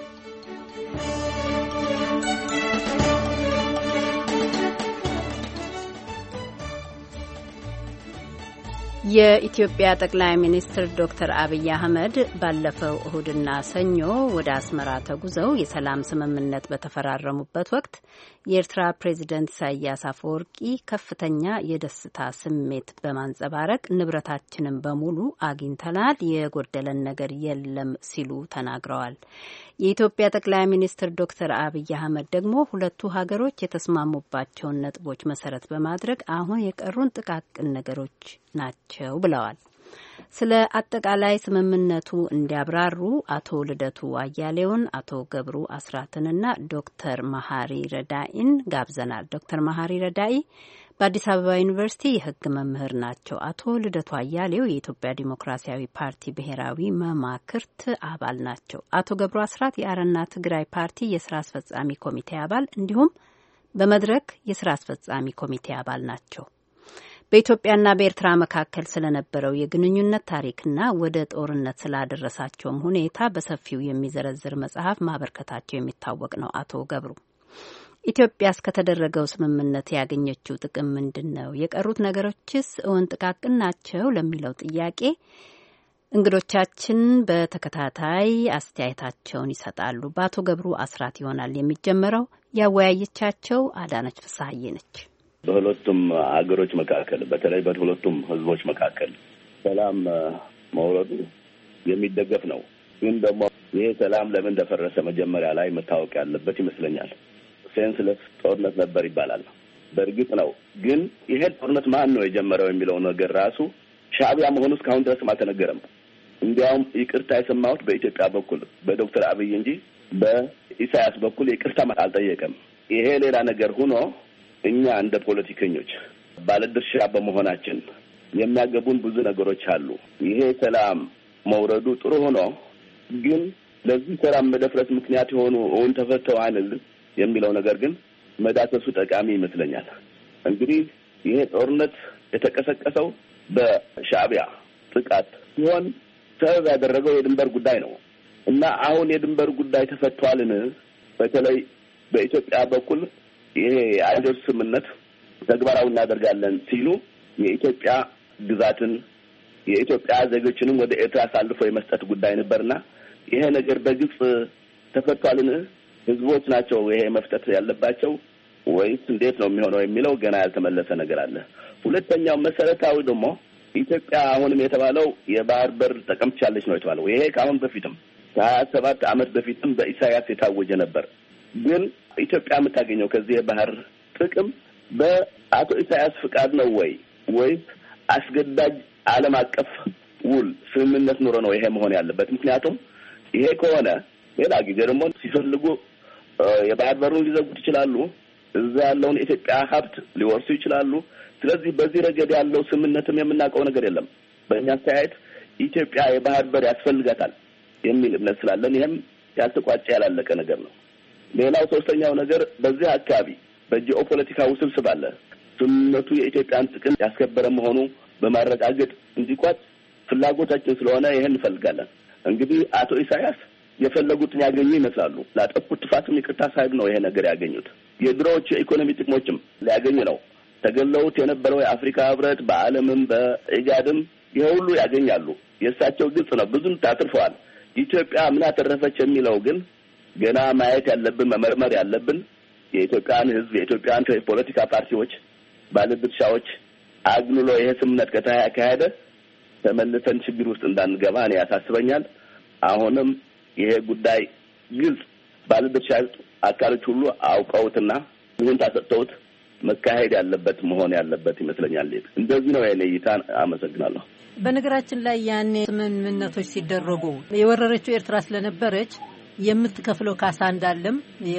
የኢትዮጵያ ጠቅላይ ሚኒስትር ዶክተር አብይ አህመድ ባለፈው እሁድና ሰኞ ወደ አስመራ ተጉዘው የሰላም ስምምነት በተፈራረሙበት ወቅት የኤርትራ ፕሬዚደንት ኢሳያስ አፈወርቂ ከፍተኛ የደስታ ስሜት በማንጸባረቅ ንብረታችንን በሙሉ አግኝተናል፣ የጎደለን ነገር የለም ሲሉ ተናግረዋል። የኢትዮጵያ ጠቅላይ ሚኒስትር ዶክተር አብይ አህመድ ደግሞ ሁለቱ ሀገሮች የተስማሙባቸውን ነጥቦች መሰረት በማድረግ አሁን የቀሩን ጥቃቅን ነገሮች ናቸው ብለዋል። ስለ አጠቃላይ ስምምነቱ እንዲያብራሩ አቶ ልደቱ አያሌውን፣ አቶ ገብሩ አስራትንና ዶክተር መሐሪ ረዳኢን ጋብዘናል። ዶክተር መሐሪ ረዳኢ በአዲስ አበባ ዩኒቨርሲቲ የሕግ መምህር ናቸው። አቶ ልደቱ አያሌው የኢትዮጵያ ዲሞክራሲያዊ ፓርቲ ብሔራዊ መማክርት አባል ናቸው። አቶ ገብሩ አስራት የአረና ትግራይ ፓርቲ የስራ አስፈጻሚ ኮሚቴ አባል እንዲሁም በመድረክ የስራ አስፈጻሚ ኮሚቴ አባል ናቸው። በኢትዮጵያና በኤርትራ መካከል ስለነበረው የግንኙነት ታሪክና ወደ ጦርነት ስላደረሳቸውም ሁኔታ በሰፊው የሚዘረዝር መጽሐፍ ማበርከታቸው የሚታወቅ ነው። አቶ ገብሩ ኢትዮጵያ እስከተደረገው ስምምነት ያገኘችው ጥቅም ምንድን ነው? የቀሩት ነገሮችስ እውን ጥቃቅን ናቸው? ለሚለው ጥያቄ እንግዶቻችን በተከታታይ አስተያየታቸውን ይሰጣሉ። በአቶ ገብሩ አስራት ይሆናል የሚጀመረው። ያወያየቻቸው አዳነች ፍስሐዬ ነች። በሁለቱም አገሮች መካከል በተለይ በሁለቱም ሕዝቦች መካከል ሰላም መውረዱ የሚደገፍ ነው። ግን ደግሞ ይሄ ሰላም ለምን እንደፈረሰ መጀመሪያ ላይ መታወቅ ያለበት ይመስለኛል። ሴንስለስ ጦርነት ነበር ይባላል። በእርግጥ ነው። ግን ይሄ ጦርነት ማን ነው የጀመረው የሚለው ነገር ራሱ ሻዕቢያ መሆኑ እስካሁን ድረስም አልተነገረም። እንዲያውም ይቅርታ የሰማሁት በኢትዮጵያ በኩል በዶክተር አብይ እንጂ በኢሳያስ በኩል ይቅርታ አልጠየቀም። ይሄ ሌላ ነገር ሆኖ እኛ እንደ ፖለቲከኞች ባለድርሻ በመሆናችን የሚያገቡን ብዙ ነገሮች አሉ። ይሄ ሰላም መውረዱ ጥሩ ሆኖ ግን ለዚህ ሰላም መደፍረስ ምክንያት የሆኑ እውን ተፈተዋል የሚለው ነገር ግን መዳሰሱ ጠቃሚ ይመስለኛል። እንግዲህ ይሄ ጦርነት የተቀሰቀሰው በሻዕቢያ ጥቃት ሲሆን ሰበብ ያደረገው የድንበር ጉዳይ ነው እና አሁን የድንበር ጉዳይ ተፈቷልን? በተለይ በኢትዮጵያ በኩል ይሄ የአልጀር ስምምነት ተግባራዊ እናደርጋለን ሲሉ የኢትዮጵያ ግዛትን የኢትዮጵያ ዜጎችንም ወደ ኤርትራ አሳልፎ የመስጠት ጉዳይ ነበርና ይሄ ነገር በግልጽ ተፈቷልን? ህዝቦች ናቸው ይሄ መፍጠት ያለባቸው ወይስ እንዴት ነው የሚሆነው የሚለው ገና ያልተመለሰ ነገር አለ። ሁለተኛው መሰረታዊ ደግሞ ኢትዮጵያ አሁንም የተባለው የባህር በር ተቀምጫለች ነው የተባለው። ይሄ ከአሁን በፊትም ከ27 ዓመት በፊትም በኢሳያስ የታወጀ ነበር። ግን ኢትዮጵያ የምታገኘው ከዚህ የባህር ጥቅም በአቶ ኢሳያስ ፍቃድ ነው ወይስ አስገዳጅ ዓለም አቀፍ ውል ስምምነት ኑሮ ነው ይሄ መሆን ያለበት? ምክንያቱም ይሄ ከሆነ ሌላ ጊዜ ደግሞ ሲፈልጉ የባህር በሩን ሊዘጉት ይችላሉ። እዛ ያለውን የኢትዮጵያ ሀብት ሊወርሱ ይችላሉ። ስለዚህ በዚህ ረገድ ያለው ስምምነትም የምናውቀው ነገር የለም። በእኛ አስተያየት ኢትዮጵያ የባህር በር ያስፈልጋታል የሚል እምነት ስላለን ይሄም ያልተቋጨ ያላለቀ ነገር ነው። ሌላው ሶስተኛው ነገር በዚህ አካባቢ በጂኦፖለቲካ ውስብስብ አለ። ስምምነቱ የኢትዮጵያን ጥቅም ያስከበረ መሆኑ በማረጋገጥ እንዲቋጭ ፍላጎታችን ስለሆነ ይሄን እንፈልጋለን። እንግዲህ አቶ ኢሳያስ የፈለጉትን ያገኙ ይመስላሉ። ላጠፉት ጥፋትም ይቅርታ ሳይሉ ነው ይሄ ነገር ያገኙት። የድሮዎቹ የኢኮኖሚ ጥቅሞችም ሊያገኙ ነው። ተገለውት የነበረው የአፍሪካ ህብረት በዓለምም በኢጋድም ይሄ ሁሉ ያገኛሉ። የእሳቸው ግልጽ ነው፣ ብዙም ታትርፈዋል። ኢትዮጵያ ምን አተረፈች የሚለው ግን ገና ማየት ያለብን መመርመር ያለብን የኢትዮጵያን ህዝብ የኢትዮጵያን ፖለቲካ ፓርቲዎች ባለድርሻዎች አግልሎ ይሄ ስምምነት ከተካሄደ ተመልሰን ችግር ውስጥ እንዳንገባ እኔ ያሳስበኛል። አሁንም ይሄ ጉዳይ ግልጽ ባለድርሻ አካሎች ሁሉ አውቀውትና ይሁንታ ሰጥተውት መካሄድ ያለበት መሆን ያለበት ይመስለኛል። እንደዚህ ነው የኔ እይታ። አመሰግናለሁ። በነገራችን ላይ ያኔ ስምምነቶች ሲደረጉ የወረረችው ኤርትራ ስለነበረች የምትከፍለው ካሳ እንዳለም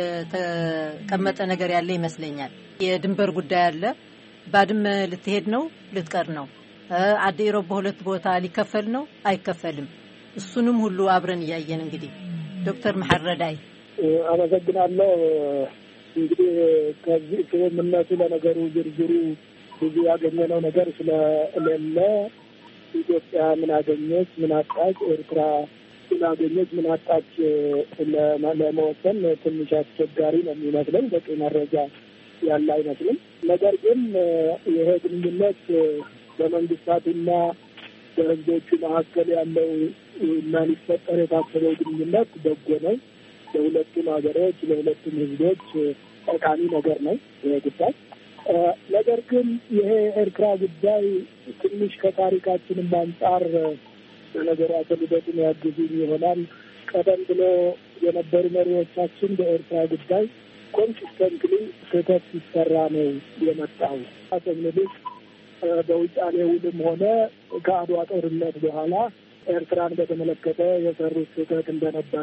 የተቀመጠ ነገር ያለ ይመስለኛል። የድንበር ጉዳይ አለ። ባድመ ልትሄድ ነው ልትቀር ነው፣ አዲሮብ በሁለት ቦታ ሊከፈል ነው አይከፈልም፣ እሱንም ሁሉ አብረን እያየን እንግዲህ ዶክተር መሐረዳይ አመሰግናለሁ። እንግዲህ ከዚህ ስምምነቱ ለነገሩ ዝርዝሩ ብዙ ያገኘነው ነገር ስለሌለ ኢትዮጵያ ምን አገኘች ምን አጣች፣ ኤርትራ ምን አገኘች ምን አጣች ለመወሰን ትንሽ አስቸጋሪ ነው የሚመስለኝ። በቂ መረጃ ያለ አይመስልም። ነገር ግን ይሄ ግንኙነት በመንግስታቱና በህዝቦቹ መካከል ያለው እና ሊፈጠር የታሰበው ግንኙነት በጎ ነው። ለሁለቱም ሀገሮች ለሁለቱም ህዝቦች ጠቃሚ ነገር ነው ይሄ ጉዳይ። ነገር ግን ይሄ ኤርትራ ጉዳይ ትንሽ ከታሪካችንም አንጻር በነገሩ አተልበቱን ያግዙኝ ይሆናል። ቀደም ብሎ የነበሩ መሪዎቻችን በኤርትራ ጉዳይ ኮንሲስተንትሊ ስህተት ሲሰራ ነው የመጣው። አፄ ምኒልክ በውጫሌ ውልም ሆነ ከአድዋ ጦርነት በኋላ ኤርትራን በተመለከተ የሰሩት ስህተት እንደነበረ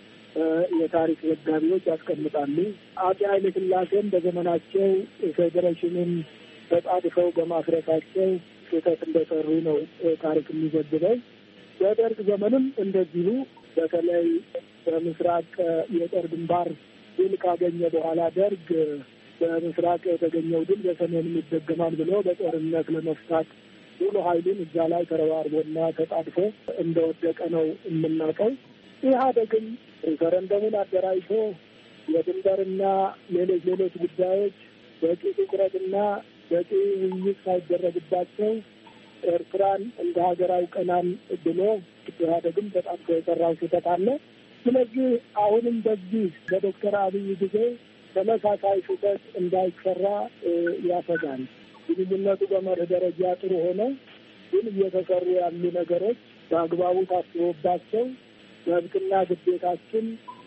የታሪክ ዘጋቢዎች ያስቀምጣሉ። አፄ ኃይለ ሥላሴም በዘመናቸው ፌዴሬሽንን ተጣድፈው በማፍረሳቸው ስህተት እንደሰሩ ነው ታሪክ የሚዘግበው። በደርግ ዘመንም እንደዚሁ በተለይ በምስራቅ የጦር ግንባር ድል ካገኘ በኋላ ደርግ በምስራቅ የተገኘው ድል በሰሜን ይደገማል ብሎ በጦርነት ለመፍታት ሙሉ ኃይሉን እዛ ላይ ተረባርቦና ተጣድፎ እንደወደቀ ነው የምናውቀው። ኢህአዴግም ሪፈረንደሙን አደራጅቶ የድንበርና ሌሎች ጉዳዮች በቂ ትኩረትና በቂ ውይይት ሳይደረግባቸው ኤርትራን እንደ ሀገር አውቀናል ብሎ ኢህአዴግም በጣም የሰራው ስህተት አለ። ስለዚህ አሁንም በዚህ በዶክተር አብይ ጊዜ ተመሳሳይ ስህተት እንዳይሰራ ያሰጋል። ግንኙነቱ በመርህ ደረጃ ጥሩ ሆነ፣ ግን እየተሰሩ ያሉ ነገሮች በአግባቡ ታስቦባቸው መብትና ግዴታችን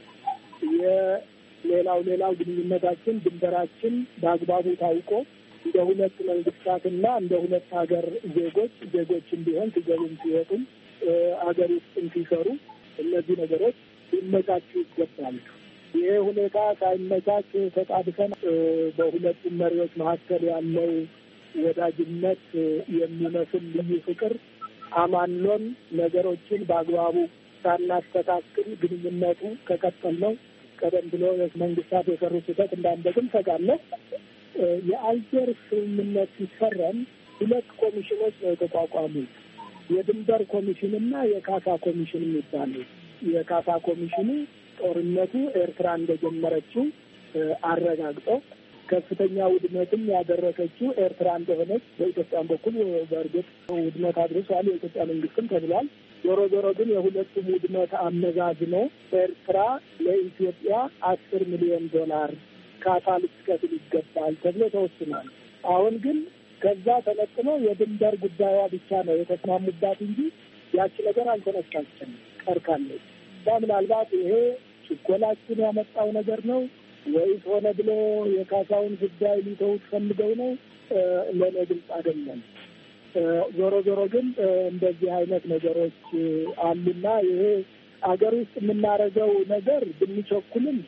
የሌላው ግንኙነታችን ድንበራችን በአግባቡ ታውቆ እንደ ሁለት መንግስታትና እንደ ሁለት ሀገር ዜጎች እንዲሆን ሲገቡም ሲወጡም ሀገር ውስጥም ሲሰሩ እነዚህ ነገሮች ሊመቻቹ ይገባል። ይሄ ሁኔታ ሳይመቻች ተጣድፈን በሁለቱም መሪዎች መካከል ያለው ወዳጅነት የሚመስል ልዩ ፍቅር አማኖን ነገሮችን በአግባቡ ሳናስተካክል ግንኙነቱ ከቀጠል ነው ቀደም ብሎ መንግስታት የሰሩት ስህተት እንዳንደግም ሰጋለሁ። የአልጀር ስምምነት ሲፈረም ሁለት ኮሚሽኖች ነው የተቋቋሙት፣ የድንበር ኮሚሽንና የካሳ ኮሚሽን የሚባሉ። የካሳ ኮሚሽኑ ጦርነቱ ኤርትራ እንደጀመረችው አረጋግጦ ከፍተኛ ውድመትም ያደረሰችው ኤርትራ እንደሆነች በኢትዮጵያን በኩል በእርግጥ ውድመት አድርሷል የኢትዮጵያ መንግስትም ተብሏል። ዞሮ ግን የሁለቱም ውድመት አመዛዝኖ ኤርትራ ለኢትዮጵያ 10 ሚሊዮን ዶላር ካሳ ልትከፍል ይገባል ተብሎ ተወስኗል። አሁን ግን ከዛ ተነጥሎ የድንበር ጉዳዩ ብቻ ነው የተስማሙባት እንጂ ያቺ ነገር አልተነሳችም ቀርካለች። ምናልባት ይሄ ችኮላችን ያመጣው ነገር ነው ወይስ ሆነ ብሎ የካሳውን ጉዳይ ሊተውት ፈልገው ነው? ለኔ ግልጽ አይደለም። ዞሮ ግን እንደዚህ አይነት ነገሮች አሉና ይሄ አገር ውስጥ የምናደርገው ነገር ብንቸኩልም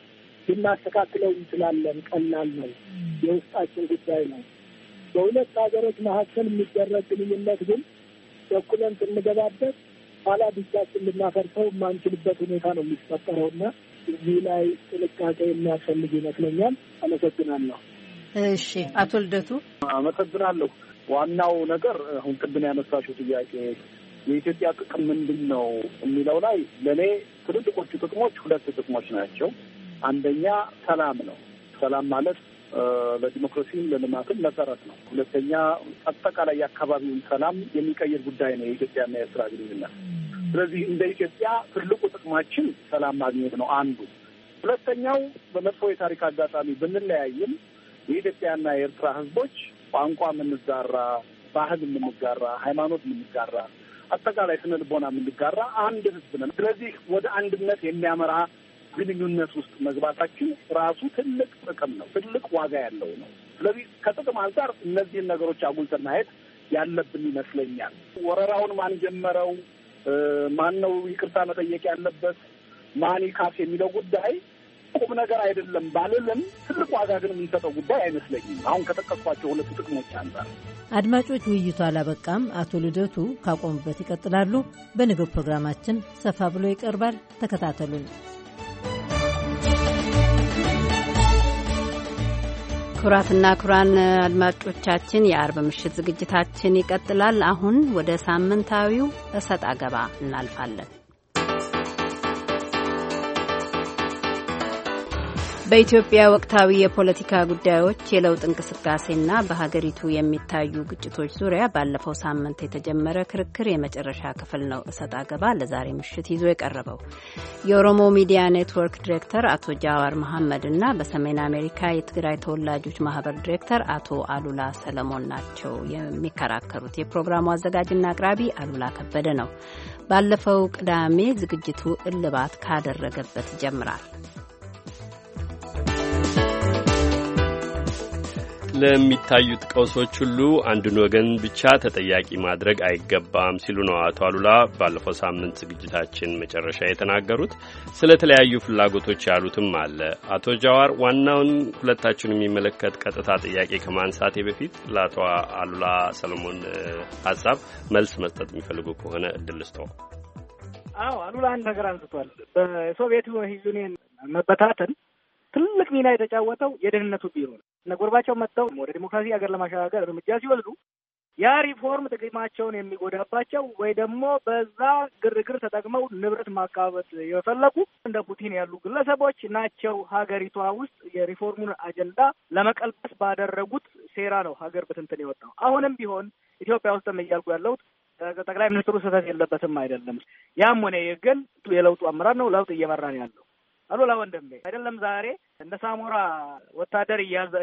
ልናስተካክለው እንችላለን። ቀላል ነው። የውስጣችን ጉዳይ ነው። በሁለት ሀገሮች መካከል የሚደረግ ግንኙነት ግን በኩለን ስንገባበት ኋላ ብቻችን ልናፈርሰው የማንችልበት ሁኔታ ነው የሚፈጠረውና እዚህ ላይ ጥንቃቄ የሚያስፈልግ ይመስለኛል። አመሰግናለሁ። እሺ፣ አቶ ልደቱ አመሰግናለሁ። ዋናው ነገር አሁን ቅድም ያነሳሽው ጥያቄ የኢትዮጵያ ጥቅም ምንድን ነው የሚለው ላይ ለእኔ ትልልቆቹ ጥቅሞች ሁለት ጥቅሞች ናቸው። አንደኛ ሰላም ነው። ሰላም ማለት ለዲሞክራሲም ለልማትም መሰረት ነው። ሁለተኛ አጠቃላይ የአካባቢውን ሰላም የሚቀይር ጉዳይ ነው የኢትዮጵያና የኤርትራ ግንኙነት። ስለዚህ እንደ ኢትዮጵያ ትልቁ ጥቅማችን ሰላም ማግኘት ነው አንዱ። ሁለተኛው በመጥፎ የታሪክ አጋጣሚ ብንለያይም የኢትዮጵያና የኤርትራ ሕዝቦች ቋንቋ የምንጋራ፣ ባህል የምንጋራ፣ ሃይማኖት የምንጋራ፣ አጠቃላይ ስነ ልቦና የምንጋራ አንድ ሕዝብ ነን። ስለዚህ ወደ አንድነት የሚያመራ ግንኙነት ውስጥ መግባታችን ራሱ ትልቅ ጥቅም ነው፣ ትልቅ ዋጋ ያለው ነው። ስለዚህ ከጥቅም አንጻር እነዚህን ነገሮች አጉልተን ማየት ያለብን ይመስለኛል። ወረራውን ማን ጀመረው፣ ማን ነው ይቅርታ መጠየቅ ያለበት፣ ማን ይካስ የሚለው ጉዳይ ቁም ነገር አይደለም ባልልም ትልቅ ዋጋ ግን የምንሰጠው ጉዳይ አይመስለኝም አሁን ከጠቀስኳቸው ሁለት ጥቅሞች አንጻር። አድማጮች፣ ውይይቱ አላበቃም። አቶ ልደቱ ካቆሙበት ይቀጥላሉ። በንግብ ፕሮግራማችን ሰፋ ብሎ ይቀርባል። ተከታተሉን። ክቡራትና ክቡራን አድማጮቻችን የአርብ ምሽት ዝግጅታችን ይቀጥላል። አሁን ወደ ሳምንታዊው እሰጥ አገባ እናልፋለን። በኢትዮጵያ ወቅታዊ የፖለቲካ ጉዳዮች፣ የለውጥ እንቅስቃሴና በሀገሪቱ የሚታዩ ግጭቶች ዙሪያ ባለፈው ሳምንት የተጀመረ ክርክር የመጨረሻ ክፍል ነው እሰጥ አገባ ለዛሬ ምሽት ይዞ የቀረበው። የኦሮሞ ሚዲያ ኔትወርክ ዲሬክተር አቶ ጃዋር መሐመድ እና በሰሜን አሜሪካ የትግራይ ተወላጆች ማህበር ዲሬክተር አቶ አሉላ ሰለሞን ናቸው የሚከራከሩት። የፕሮግራሙ አዘጋጅና አቅራቢ አሉላ ከበደ ነው። ባለፈው ቅዳሜ ዝግጅቱ እልባት ካደረገበት ይጀምራል። ለሚታዩት ቀውሶች ሁሉ አንድን ወገን ብቻ ተጠያቂ ማድረግ አይገባም ሲሉ ነው አቶ አሉላ ባለፈው ሳምንት ዝግጅታችን መጨረሻ የተናገሩት። ስለ ተለያዩ ፍላጎቶች ያሉትም አለ። አቶ ጃዋር ዋናውን ሁለታችሁን የሚመለከት ቀጥታ ጥያቄ ከማንሳቴ በፊት ለአቶ አሉላ ሰለሞን ሀሳብ መልስ መስጠት የሚፈልጉ ከሆነ እድል ልስጠው። አዎ፣ አሉላ አንድ ነገር አንስቷል። በሶቪየት ዩኒየን መበታተን ትልቅ ሚና የተጫወተው የደህንነቱ ቢሮ ነው። እነ ጎርባቸው መጥተው ወደ ዲሞክራሲ ሀገር ለማሸጋገር እርምጃ ሲወስዱ ያ ሪፎርም ጥቅማቸውን የሚጎዳባቸው ወይ ደግሞ በዛ ግርግር ተጠቅመው ንብረት ማካበት የፈለጉ እንደ ፑቲን ያሉ ግለሰቦች ናቸው። ሀገሪቷ ውስጥ የሪፎርሙን አጀንዳ ለመቀልበስ ባደረጉት ሴራ ነው ሀገር በትንትን የወጣው። አሁንም ቢሆን ኢትዮጵያ ውስጥም እያልኩ ያለሁት ጠቅላይ ሚኒስትሩ ስህተት የለበትም አይደለም። ያም ሆነ ግን የለውጡ አመራር ነው ለውጥ እየመራን ያለው። አሉላ ወንድሜ አይደለም ዛሬ እንደ ሳሞራ ወታደር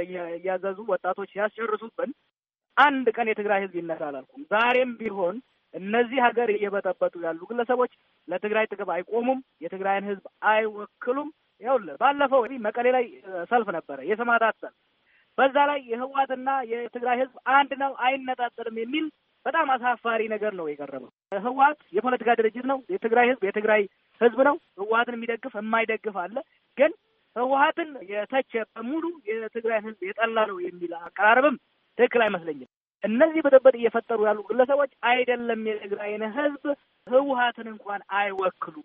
እያዘዙ ወጣቶች ሲያስጨርሱብን አንድ ቀን የትግራይ ሕዝብ ይነሳል አላልኩም። ዛሬም ቢሆን እነዚህ ሀገር እየበጠበጡ ያሉ ግለሰቦች ለትግራይ ጥቅም አይቆሙም፣ የትግራይን ሕዝብ አይወክሉም። ይኸውልህ ባለፈው መቀሌ ላይ ሰልፍ ነበረ፣ የሰማዕታት ሰልፍ። በዛ ላይ የህወሓትና የትግራይ ሕዝብ አንድ ነው፣ አይነጣጠልም የሚል በጣም አሳፋሪ ነገር ነው የቀረበው። ህወሓት የፖለቲካ ድርጅት ነው። የትግራይ ሕዝብ የትግራይ ሕዝብ ነው። ህወሓትን የሚደግፍ የማይደግፍ አለ። ግን ህወሓትን የተቸ በሙሉ የትግራይ ሕዝብ የጠላ ነው የሚል አቀራረብም ትክክል አይመስለኝም። እነዚህ ብጥብጥ እየፈጠሩ ያሉ ግለሰቦች አይደለም የትግራይን ሕዝብ ህወሓትን እንኳን አይወክሉም።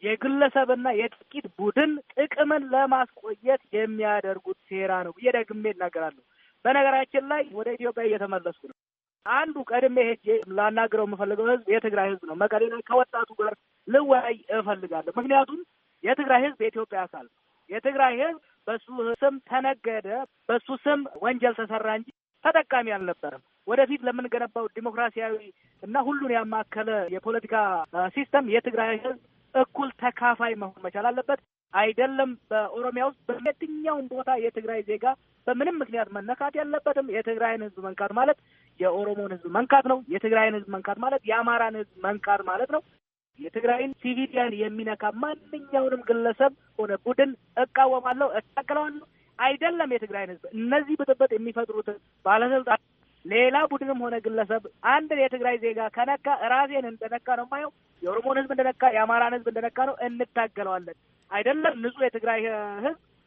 የግለሰብና የጥቂት ቡድን ጥቅምን ለማስቆየት የሚያደርጉት ሴራ ነው ብዬ ደግሜ እናገራለሁ። በነገራችን ላይ ወደ ኢትዮጵያ እየተመለስኩ ነው። አንዱ ቀድሜ ሄጄ ላናግረው የምፈልገው ሕዝብ የትግራይ ሕዝብ ነው። መቀሌ ላይ ከወጣቱ ጋር ልወያይ እፈልጋለሁ። ምክንያቱም የትግራይ ሕዝብ የኢትዮጵያ አካል ነው። የትግራይ ሕዝብ በሱ ስም ተነገደ፣ በሱ ስም ወንጀል ተሰራ እንጂ ተጠቃሚ አልነበረም። ወደፊት ለምንገነባው ዲሞክራሲያዊ እና ሁሉን ያማከለ የፖለቲካ ሲስተም የትግራይ ሕዝብ እኩል ተካፋይ መሆን መቻል አለበት። አይደለም በኦሮሚያ ውስጥ በየትኛውም ቦታ የትግራይ ዜጋ በምንም ምክንያት መነካት ያለበትም። የትግራይን ሕዝብ መንካት ማለት የኦሮሞን ሕዝብ መንካት ነው። የትግራይን ሕዝብ መንካት ማለት የአማራን ሕዝብ መንካት ማለት ነው። የትግራይን ሲቪሊያን የሚነካ ማንኛውንም ግለሰብ ሆነ ቡድን እቃወማለሁ፣ እታገለዋለሁ። አይደለም የትግራይን ሕዝብ እነዚህ ብጥብጥ የሚፈጥሩትን ባለስልጣን ሌላ ቡድንም ሆነ ግለሰብ አንድን የትግራይ ዜጋ ከነካ ራሴን እንደነካ ነው የማየው። የኦሮሞን ሕዝብ እንደነካ፣ የአማራን ሕዝብ እንደነካ ነው። እንታገለዋለን። አይደለም ንጹህ የትግራይ ሕዝብ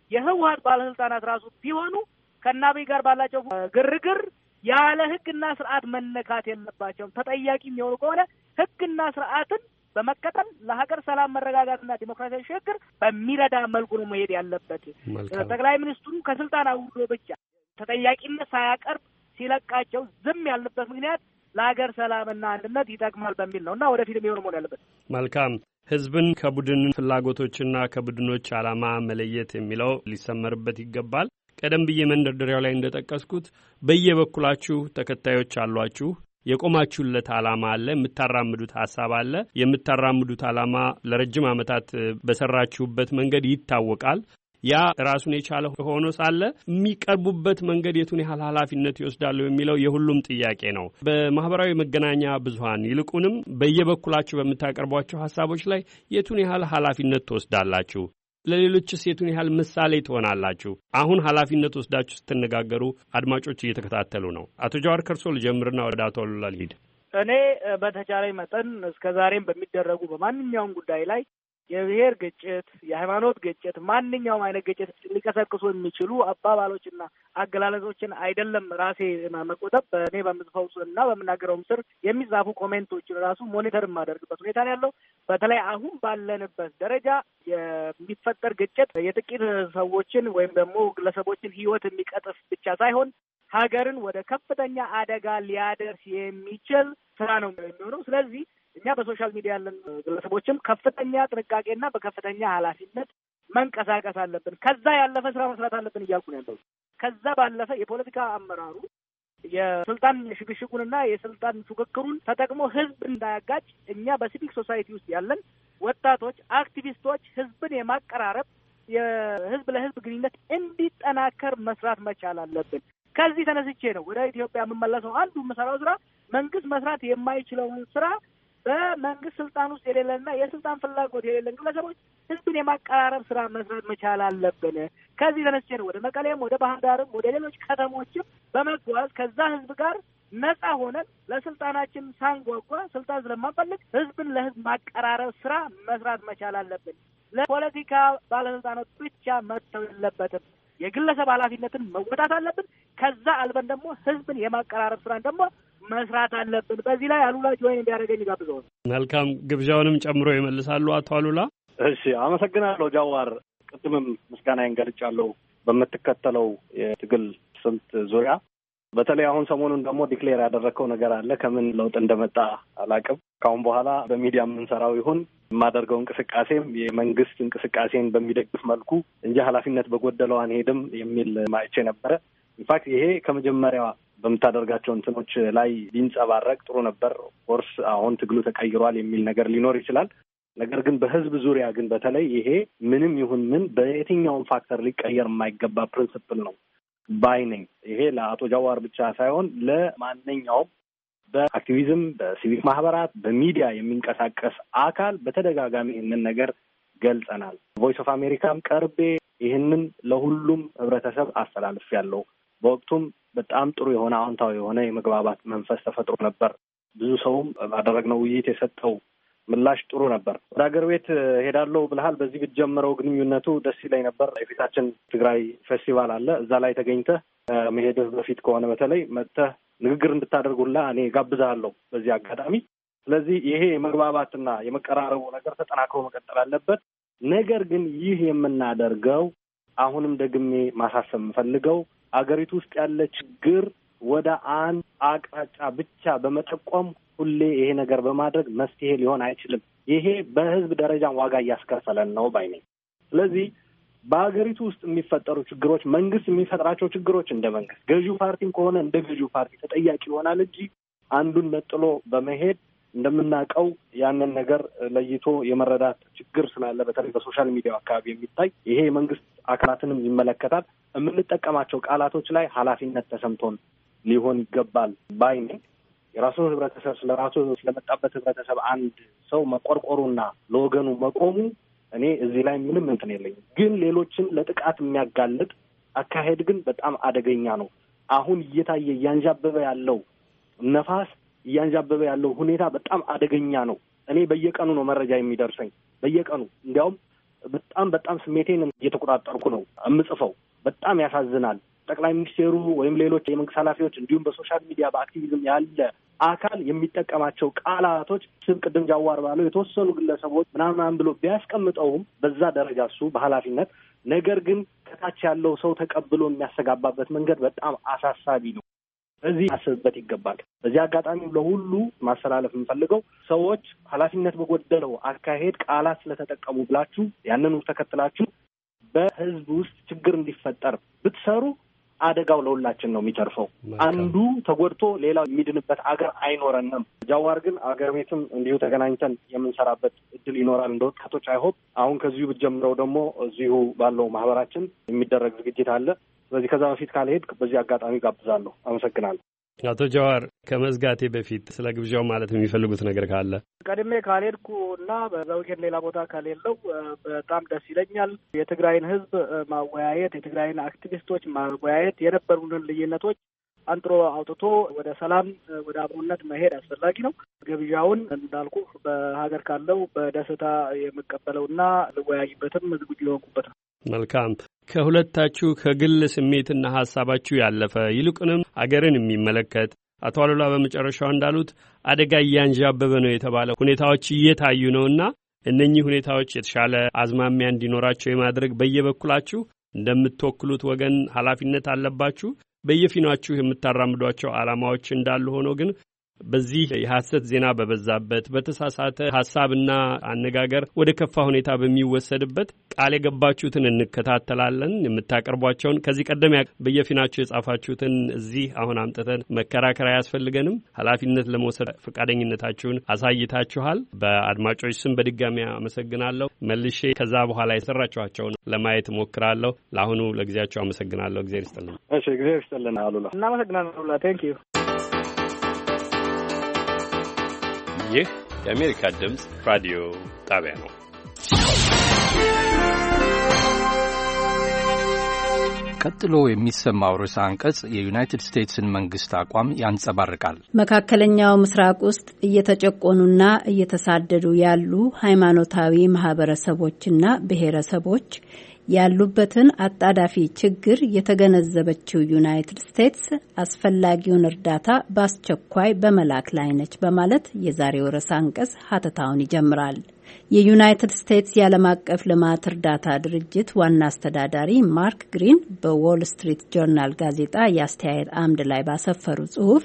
የህወሓት ባለስልጣናት ራሱ ቢሆኑ ከአብይ ጋር ባላቸው ግርግር ያለ ህግና ስርዓት መነካት የለባቸውም። ተጠያቂ የሚሆኑ ከሆነ ህግና ስርዓትን በመከተል ለሀገር ሰላም መረጋጋትና ዲሞክራሲያዊ ሽግግር በሚረዳ መልኩ ነው መሄድ ያለበት። ጠቅላይ ሚኒስትሩ ከስልጣን አውርዶ ብቻ ተጠያቂነት ሳያቀርብ ሲለቃቸው ዝም ያልንበት ምክንያት ለሀገር ሰላምና አንድነት ይጠቅማል በሚል ነው እና ወደፊትም የሆነ መሆን ያለበት። መልካም። ህዝብን ከቡድን ፍላጎቶችና ከቡድኖች ዓላማ መለየት የሚለው ሊሰመርበት ይገባል። ቀደም ብዬ መንደርደሪያው ላይ እንደጠቀስኩት በየበኩላችሁ ተከታዮች አሏችሁ። የቆማችሁለት ዓላማ አለ፣ የምታራምዱት ሐሳብ አለ። የምታራምዱት ዓላማ ለረጅም ዓመታት በሰራችሁበት መንገድ ይታወቃል። ያ ራሱን የቻለ ሆኖ ሳለ የሚቀርቡበት መንገድ የቱን ያህል ኃላፊነት ይወስዳሉ የሚለው የሁሉም ጥያቄ ነው። በማህበራዊ መገናኛ ብዙሃን ይልቁንም በየበኩላችሁ በምታቀርቧቸው ሐሳቦች ላይ የቱን ያህል ኃላፊነት ትወስዳላችሁ? ለሌሎችስ የቱን ያህል ምሳሌ ትሆናላችሁ? አሁን ኃላፊነት ወስዳችሁ ስትነጋገሩ አድማጮች እየተከታተሉ ነው። አቶ ጀዋር ከርሶ ልጀምርና ወደ አቶ አሉላ ልሂድ። እኔ በተቻለኝ መጠን እስከዛሬም በሚደረጉ በማንኛውም ጉዳይ ላይ የብሔር ግጭት፣ የሃይማኖት ግጭት፣ ማንኛውም አይነት ግጭት ሊቀሰቅሱ የሚችሉ አባባሎችና አገላለጾችን አይደለም ራሴ መቆጠብ በእኔ በምጽፈው እና በምናገረውም ስር የሚጻፉ ኮሜንቶችን ራሱ ሞኒተር የማደርግበት ሁኔታ ነው ያለው። በተለይ አሁን ባለንበት ደረጃ የሚፈጠር ግጭት የጥቂት ሰዎችን ወይም ደግሞ ግለሰቦችን ሕይወት የሚቀጥፍ ብቻ ሳይሆን ሀገርን ወደ ከፍተኛ አደጋ ሊያደርስ የሚችል ስራ ነው የሚሆነው። ስለዚህ እኛ በሶሻል ሚዲያ ያለን ግለሰቦችም ከፍተኛ ጥንቃቄና በከፍተኛ ኃላፊነት መንቀሳቀስ አለብን። ከዛ ያለፈ ስራ መስራት አለብን እያልኩ ነው ያለው። ከዛ ባለፈ የፖለቲካ አመራሩ የስልጣን ሽግሽጉንና የስልጣን ፉክክሩን ተጠቅሞ ህዝብ እንዳያጋጭ እኛ በሲቪክ ሶሳይቲ ውስጥ ያለን ወጣቶች፣ አክቲቪስቶች ህዝብን የማቀራረብ የህዝብ ለህዝብ ግንኙነት እንዲጠናከር መስራት መቻል አለብን። ከዚህ ተነስቼ ነው ወደ ኢትዮጵያ የምመለሰው። አንዱ የምሰራው ስራ መንግስት መስራት የማይችለውን ስራ በመንግስት ስልጣን ውስጥ የሌለና የስልጣን ፍላጎት የሌለን ግለሰቦች ህዝብን የማቀራረብ ስራ መስራት መቻል አለብን። ከዚህ ተነስቼ ነው ወደ መቀሌም ወደ ባህር ዳርም ወደ ሌሎች ከተሞችም በመጓዝ ከዛ ህዝብ ጋር ነጻ ሆነን ለስልጣናችን ሳንጓጓ ስልጣን ስለማንፈልግ ህዝብን ለህዝብ ማቀራረብ ስራ መስራት መቻል አለብን። ለፖለቲካ ባለስልጣናት ብቻ መተው የለበትም። የግለሰብ ኃላፊነትን መወጣት አለብን። ከዛ አልበን ደግሞ ህዝብን የማቀራረብ ስራን ደግሞ መስራት አለብን። በዚህ ላይ አሉላ ጆይን እንዲያደርገኝ ጋብዘው። መልካም፣ ግብዣውንም ጨምሮ ይመልሳሉ አቶ አሉላ። እሺ፣ አመሰግናለሁ ጃዋር። ቅድምም ምስጋናዬን ገልጫለሁ በምትከተለው የትግል ስልት ዙሪያ። በተለይ አሁን ሰሞኑን ደግሞ ዲክሌር ያደረግከው ነገር አለ። ከምን ለውጥ እንደመጣ አላውቅም። ካሁን በኋላ በሚዲያ የምንሰራው ይሁን የማደርገው እንቅስቃሴም የመንግስት እንቅስቃሴን በሚደግፍ መልኩ እንጂ ኃላፊነት በጎደለው አንሄድም የሚል ማይቼ ነበረ። ኢንፋክት ይሄ ከመጀመሪያዋ በምታደርጋቸው እንትኖች ላይ ሊንጸባረቅ ጥሩ ነበር። ኮርስ አሁን ትግሉ ተቀይሯል የሚል ነገር ሊኖር ይችላል። ነገር ግን በህዝብ ዙሪያ ግን በተለይ ይሄ ምንም ይሁን ምን በየትኛውም ፋክተር ሊቀየር የማይገባ ፕሪንስፕል ነው ባይ ነኝ። ይሄ ለአቶ ጃዋር ብቻ ሳይሆን ለማንኛውም በአክቲቪዝም፣ በሲቪክ ማህበራት፣ በሚዲያ የሚንቀሳቀስ አካል በተደጋጋሚ ይህንን ነገር ገልጸናል። ቮይስ ኦፍ አሜሪካም ቀርቤ ይህንን ለሁሉም ህብረተሰብ አስተላልፌያለሁ። በወቅቱም በጣም ጥሩ የሆነ አዎንታዊ የሆነ የመግባባት መንፈስ ተፈጥሮ ነበር። ብዙ ሰውም ባደረግነው ውይይት የሰጠው ምላሽ ጥሩ ነበር። ወደ ሀገር ቤት ሄዳለሁ ብለሃል። በዚህ ብትጀምረው ግንኙነቱ ደስ ይለኝ ነበር። የፊታችን ትግራይ ፌስቲቫል አለ። እዛ ላይ ተገኝተህ መሄድህ በፊት ከሆነ በተለይ መጥተህ ንግግር እንድታደርጉላ እኔ ጋብዛለሁ በዚህ አጋጣሚ። ስለዚህ ይሄ የመግባባትና የመቀራረቡ ነገር ተጠናክሮ መቀጠል አለበት። ነገር ግን ይህ የምናደርገው አሁንም ደግሜ ማሳሰብ የምፈልገው አገሪቱ ውስጥ ያለ ችግር ወደ አንድ አቅጣጫ ብቻ በመጠቆም ሁሌ ይሄ ነገር በማድረግ መፍትሄ ሊሆን አይችልም። ይሄ በህዝብ ደረጃ ዋጋ እያስከፈለን ነው ባይ ነኝ። ስለዚህ በሀገሪቱ ውስጥ የሚፈጠሩ ችግሮች መንግስት የሚፈጥራቸው ችግሮች እንደ መንግስት፣ ገዢው ፓርቲም ከሆነ እንደ ገዢው ፓርቲ ተጠያቂ ይሆናል እንጂ አንዱን ነጥሎ በመሄድ እንደምናውቀው ያንን ነገር ለይቶ የመረዳት ችግር ስላለ በተለይ በሶሻል ሚዲያው አካባቢ የሚታይ ይሄ የመንግስት አካላትንም ይመለከታል። የምንጠቀማቸው ቃላቶች ላይ ኃላፊነት ተሰምቶን ሊሆን ይገባል ባይ ነኝ። የራሱ ህብረተሰብ ስለራሱ ስለመጣበት ህብረተሰብ አንድ ሰው መቆርቆሩና ለወገኑ መቆሙ እኔ እዚህ ላይ ምንም እንትን የለኝም። ግን ሌሎችን ለጥቃት የሚያጋልጥ አካሄድ ግን በጣም አደገኛ ነው። አሁን እየታየ እያንዣበበ ያለው ነፋስ እያንዣበበ ያለው ሁኔታ በጣም አደገኛ ነው። እኔ በየቀኑ ነው መረጃ የሚደርሰኝ በየቀኑ። እንዲያውም በጣም ስሜቴን እየተቆጣጠርኩ ነው የምጽፈው። በጣም ያሳዝናል። ጠቅላይ ሚኒስቴሩ ወይም ሌሎች የመንግስት ኃላፊዎች እንዲሁም በሶሻል ሚዲያ በአክቲቪዝም ያለ አካል የሚጠቀማቸው ቃላቶች ቅድም ጃዋር ባለው የተወሰኑ ግለሰቦች ምናምን ብሎ ቢያስቀምጠውም በዛ ደረጃ እሱ በኃላፊነት ነገር ግን ከታች ያለው ሰው ተቀብሎ የሚያስተጋባበት መንገድ በጣም አሳሳቢ ነው። እዚህ አስብበት ይገባል። በዚህ አጋጣሚ ለሁሉ ማስተላለፍ የምፈልገው ሰዎች ኃላፊነት በጎደለው አካሄድ ቃላት ስለተጠቀሙ ብላችሁ ያንኑ ተከትላችሁ በህዝብ ውስጥ ችግር እንዲፈጠር ብትሰሩ አደጋው ለሁላችን ነው የሚተርፈው። አንዱ ተጎድቶ ሌላው የሚድንበት አገር አይኖረንም። ጃዋር ግን አገር ቤትም እንዲሁ ተገናኝተን የምንሰራበት እድል ይኖራል እንደ ወጣቶች አይሆፕ። አሁን ከዚሁ ብትጀምረው ደግሞ እዚሁ ባለው ማህበራችን የሚደረግ ዝግጅት አለ። ስለዚህ ከዛ በፊት ካልሄድ በዚህ አጋጣሚ ጋብዛለሁ። አመሰግናለሁ። አቶ ጃዋር ከመዝጋቴ በፊት ስለ ግብዣው ማለት የሚፈልጉት ነገር ካለ? ቀድሜ ካልሄድኩ እና በዛ ዊኬንድ ሌላ ቦታ ከሌለው በጣም ደስ ይለኛል። የትግራይን ህዝብ ማወያየት፣ የትግራይን አክቲቪስቶች ማወያየት፣ የነበሩንን ልዩነቶች አንጥሮ አውጥቶ ወደ ሰላም ወደ አብሮነት መሄድ አስፈላጊ ነው። ግብዣውን እንዳልኩ በሀገር ካለው በደስታ የምቀበለውና ልወያይበትም ዝግጁ የሆንኩበት ነው። መልካም። ከሁለታችሁ ከግል ስሜትና ሀሳባችሁ ያለፈ ይልቁንም አገርን የሚመለከት አቶ አሉላ በመጨረሻው እንዳሉት አደጋ እያንዣበበ ነው የተባለ ሁኔታዎች እየታዩ ነውና እነኚህ ሁኔታዎች የተሻለ አዝማሚያ እንዲኖራቸው የማድረግ በየበኩላችሁ እንደምትወክሉት ወገን ኃላፊነት አለባችሁ። በየፊናችሁ የምታራምዷቸው ዓላማዎች እንዳሉ ሆኖ ግን በዚህ የሐሰት ዜና በበዛበት በተሳሳተ ሐሳብና አነጋገር ወደ ከፋ ሁኔታ በሚወሰድበት ቃል የገባችሁትን እንከታተላለን። የምታቀርቧቸውን ከዚህ ቀደም በየፊናችሁ የጻፋችሁትን እዚህ አሁን አምጥተን መከራከር አያስፈልገንም። ኃላፊነት ለመውሰድ ፈቃደኝነታችሁን አሳይታችኋል። በአድማጮች ስም በድጋሚ አመሰግናለሁ። መልሼ ከዛ በኋላ የሰራችኋቸውን ለማየት እሞክራለሁ። ለአሁኑ ለጊዜያችሁ አመሰግናለሁ። እግዚአብሔር ይስጥልን። እሺ፣ እግዚአብሔር ይስጥልን አሉላ። እናመሰግናለን አሉላ። ቴንክ ዩ። ይህ የአሜሪካ ድምፅ ራዲዮ ጣቢያ ነው። ቀጥሎ የሚሰማው ርዕሰ አንቀጽ የዩናይትድ ስቴትስን መንግስት አቋም ያንጸባርቃል። መካከለኛው ምስራቅ ውስጥ እየተጨቆኑና እየተሳደዱ ያሉ ሃይማኖታዊ ማህበረሰቦችና ብሔረሰቦች ያሉበትን አጣዳፊ ችግር የተገነዘበችው ዩናይትድ ስቴትስ አስፈላጊውን እርዳታ በአስቸኳይ በመላክ ላይ ነች በማለት የዛሬው ርዕሰ አንቀጽ ሀተታውን ይጀምራል። የዩናይትድ ስቴትስ የዓለም አቀፍ ልማት እርዳታ ድርጅት ዋና አስተዳዳሪ ማርክ ግሪን በዎል ስትሪት ጆርናል ጋዜጣ የአስተያየት አምድ ላይ ባሰፈሩ ጽሑፍ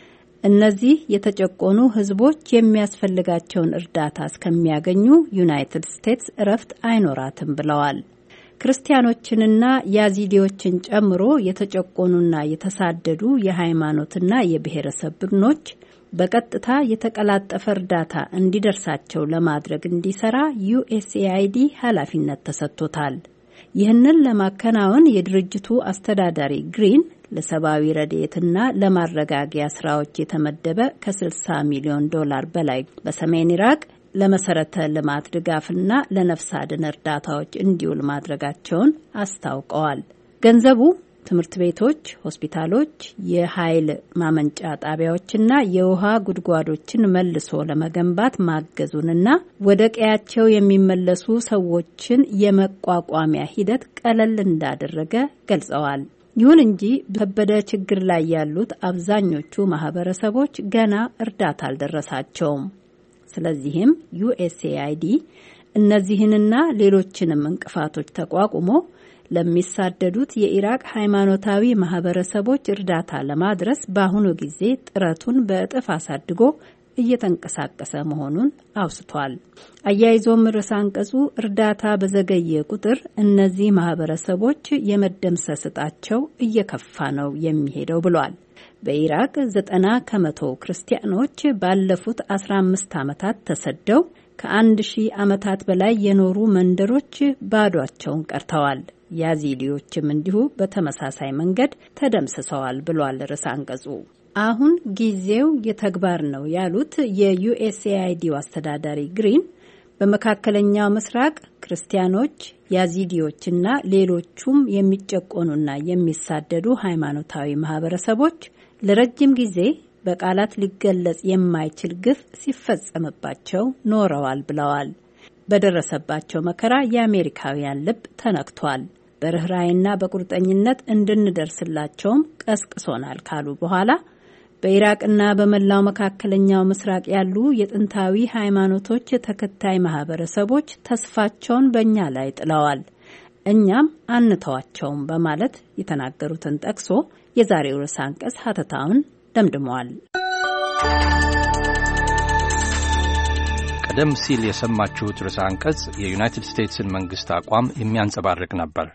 እነዚህ የተጨቆኑ ህዝቦች የሚያስፈልጋቸውን እርዳታ እስከሚያገኙ ዩናይትድ ስቴትስ እረፍት አይኖራትም ብለዋል። ክርስቲያኖችንና ያዚዲዎችን ጨምሮ የተጨቆኑና የተሳደዱ የሃይማኖትና የብሔረሰብ ቡድኖች በቀጥታ የተቀላጠፈ እርዳታ እንዲደርሳቸው ለማድረግ እንዲሰራ ዩኤስኤአይዲ ኃላፊነት ተሰጥቶታል። ይህንን ለማከናወን የድርጅቱ አስተዳዳሪ ግሪን ለሰብአዊ ረድኤትና ለማረጋጊያ ስራዎች የተመደበ ከ60 ሚሊዮን ዶላር በላይ በሰሜን ኢራቅ ለመሰረተ ልማት ድጋፍና ለነፍስ አድን እርዳታዎች እንዲውል ማድረጋቸውን አስታውቀዋል። ገንዘቡ ትምህርት ቤቶች፣ ሆስፒታሎች፣ የኃይል ማመንጫ ጣቢያዎችና የውሃ ጉድጓዶችን መልሶ ለመገንባት ማገዙንና ወደ ቀያቸው የሚመለሱ ሰዎችን የመቋቋሚያ ሂደት ቀለል እንዳደረገ ገልጸዋል። ይሁን እንጂ በከበደ ችግር ላይ ያሉት አብዛኞቹ ማህበረሰቦች ገና እርዳታ አልደረሳቸውም። ስለዚህም ዩኤስኤአይዲ እነዚህንና ሌሎችንም እንቅፋቶች ተቋቁሞ ለሚሳደዱት የኢራቅ ሃይማኖታዊ ማህበረሰቦች እርዳታ ለማድረስ በአሁኑ ጊዜ ጥረቱን በእጥፍ አሳድጎ እየተንቀሳቀሰ መሆኑን አውስቷል። አያይዞም ርዕሰ አንቀጹ እርዳታ በዘገየ ቁጥር እነዚህ ማህበረሰቦች የመደምሰስ ዕጣቸው እየከፋ ነው የሚሄደው ብሏል። በኢራቅ 90% ክርስቲያኖች ባለፉት 15 ዓመታት ተሰደው ከ1000 ዓመታት በላይ የኖሩ መንደሮች ባዷቸውን ቀርተዋል። ያዚዲዎችም እንዲሁ በተመሳሳይ መንገድ ተደምስሰዋል ብሏል ርዕሰ አንቀጹ። አሁን ጊዜው የተግባር ነው ያሉት የዩኤስኤአይዲው አስተዳዳሪ ግሪን በመካከለኛው ምስራቅ ክርስቲያኖች፣ ያዚዲዎችና ሌሎቹም የሚጨቆኑና የሚሳደዱ ሃይማኖታዊ ማህበረሰቦች ለረጅም ጊዜ በቃላት ሊገለጽ የማይችል ግፍ ሲፈጸምባቸው ኖረዋል ብለዋል። በደረሰባቸው መከራ የአሜሪካውያን ልብ ተነክቷል። በርህራይና በቁርጠኝነት እንድንደርስላቸውም ቀስቅሶናል ካሉ በኋላ በኢራቅና በመላው መካከለኛው ምስራቅ ያሉ የጥንታዊ ሃይማኖቶች ተከታይ ማህበረሰቦች ተስፋቸውን በእኛ ላይ ጥለዋል፣ እኛም አንተዋቸውም በማለት የተናገሩትን ጠቅሶ የዛሬው ርዕሰ አንቀጽ ሀተታውን ደምድመዋል። ቀደም ሲል የሰማችሁት ርዕሰ አንቀጽ የዩናይትድ ስቴትስን መንግስት አቋም የሚያንጸባርቅ ነበር።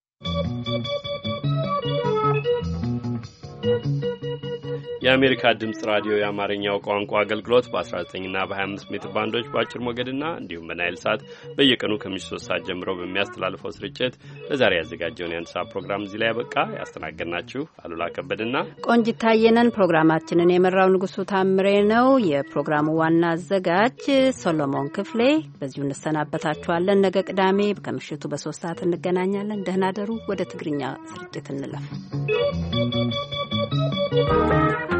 የአሜሪካ ድምጽ ራዲዮ የአማርኛው ቋንቋ አገልግሎት በ19ና በ25 ሜትር ባንዶች በአጭር ሞገድና እንዲሁም በናይል ሳት በየቀኑ ከምሽቱ 3 ሰዓት ጀምሮ በሚያስተላልፈው ስርጭት ለዛሬ ያዘጋጀውን የአንድ ሰዓት ፕሮግራም እዚህ ላይ ያበቃ። ያስተናገድናችሁ አሉላ ከበድና ቆንጂት ታየነን። ፕሮግራማችንን የመራው ንጉሱ ታምሬ ነው። የፕሮግራሙ ዋና አዘጋጅ ሶሎሞን ክፍሌ። በዚሁ እንሰናበታችኋለን። ነገ ቅዳሜ ከምሽቱ በ3 ሰዓት እንገናኛለን። ደህና ደሩ። ወደ ትግርኛ ስርጭት እንለፍ።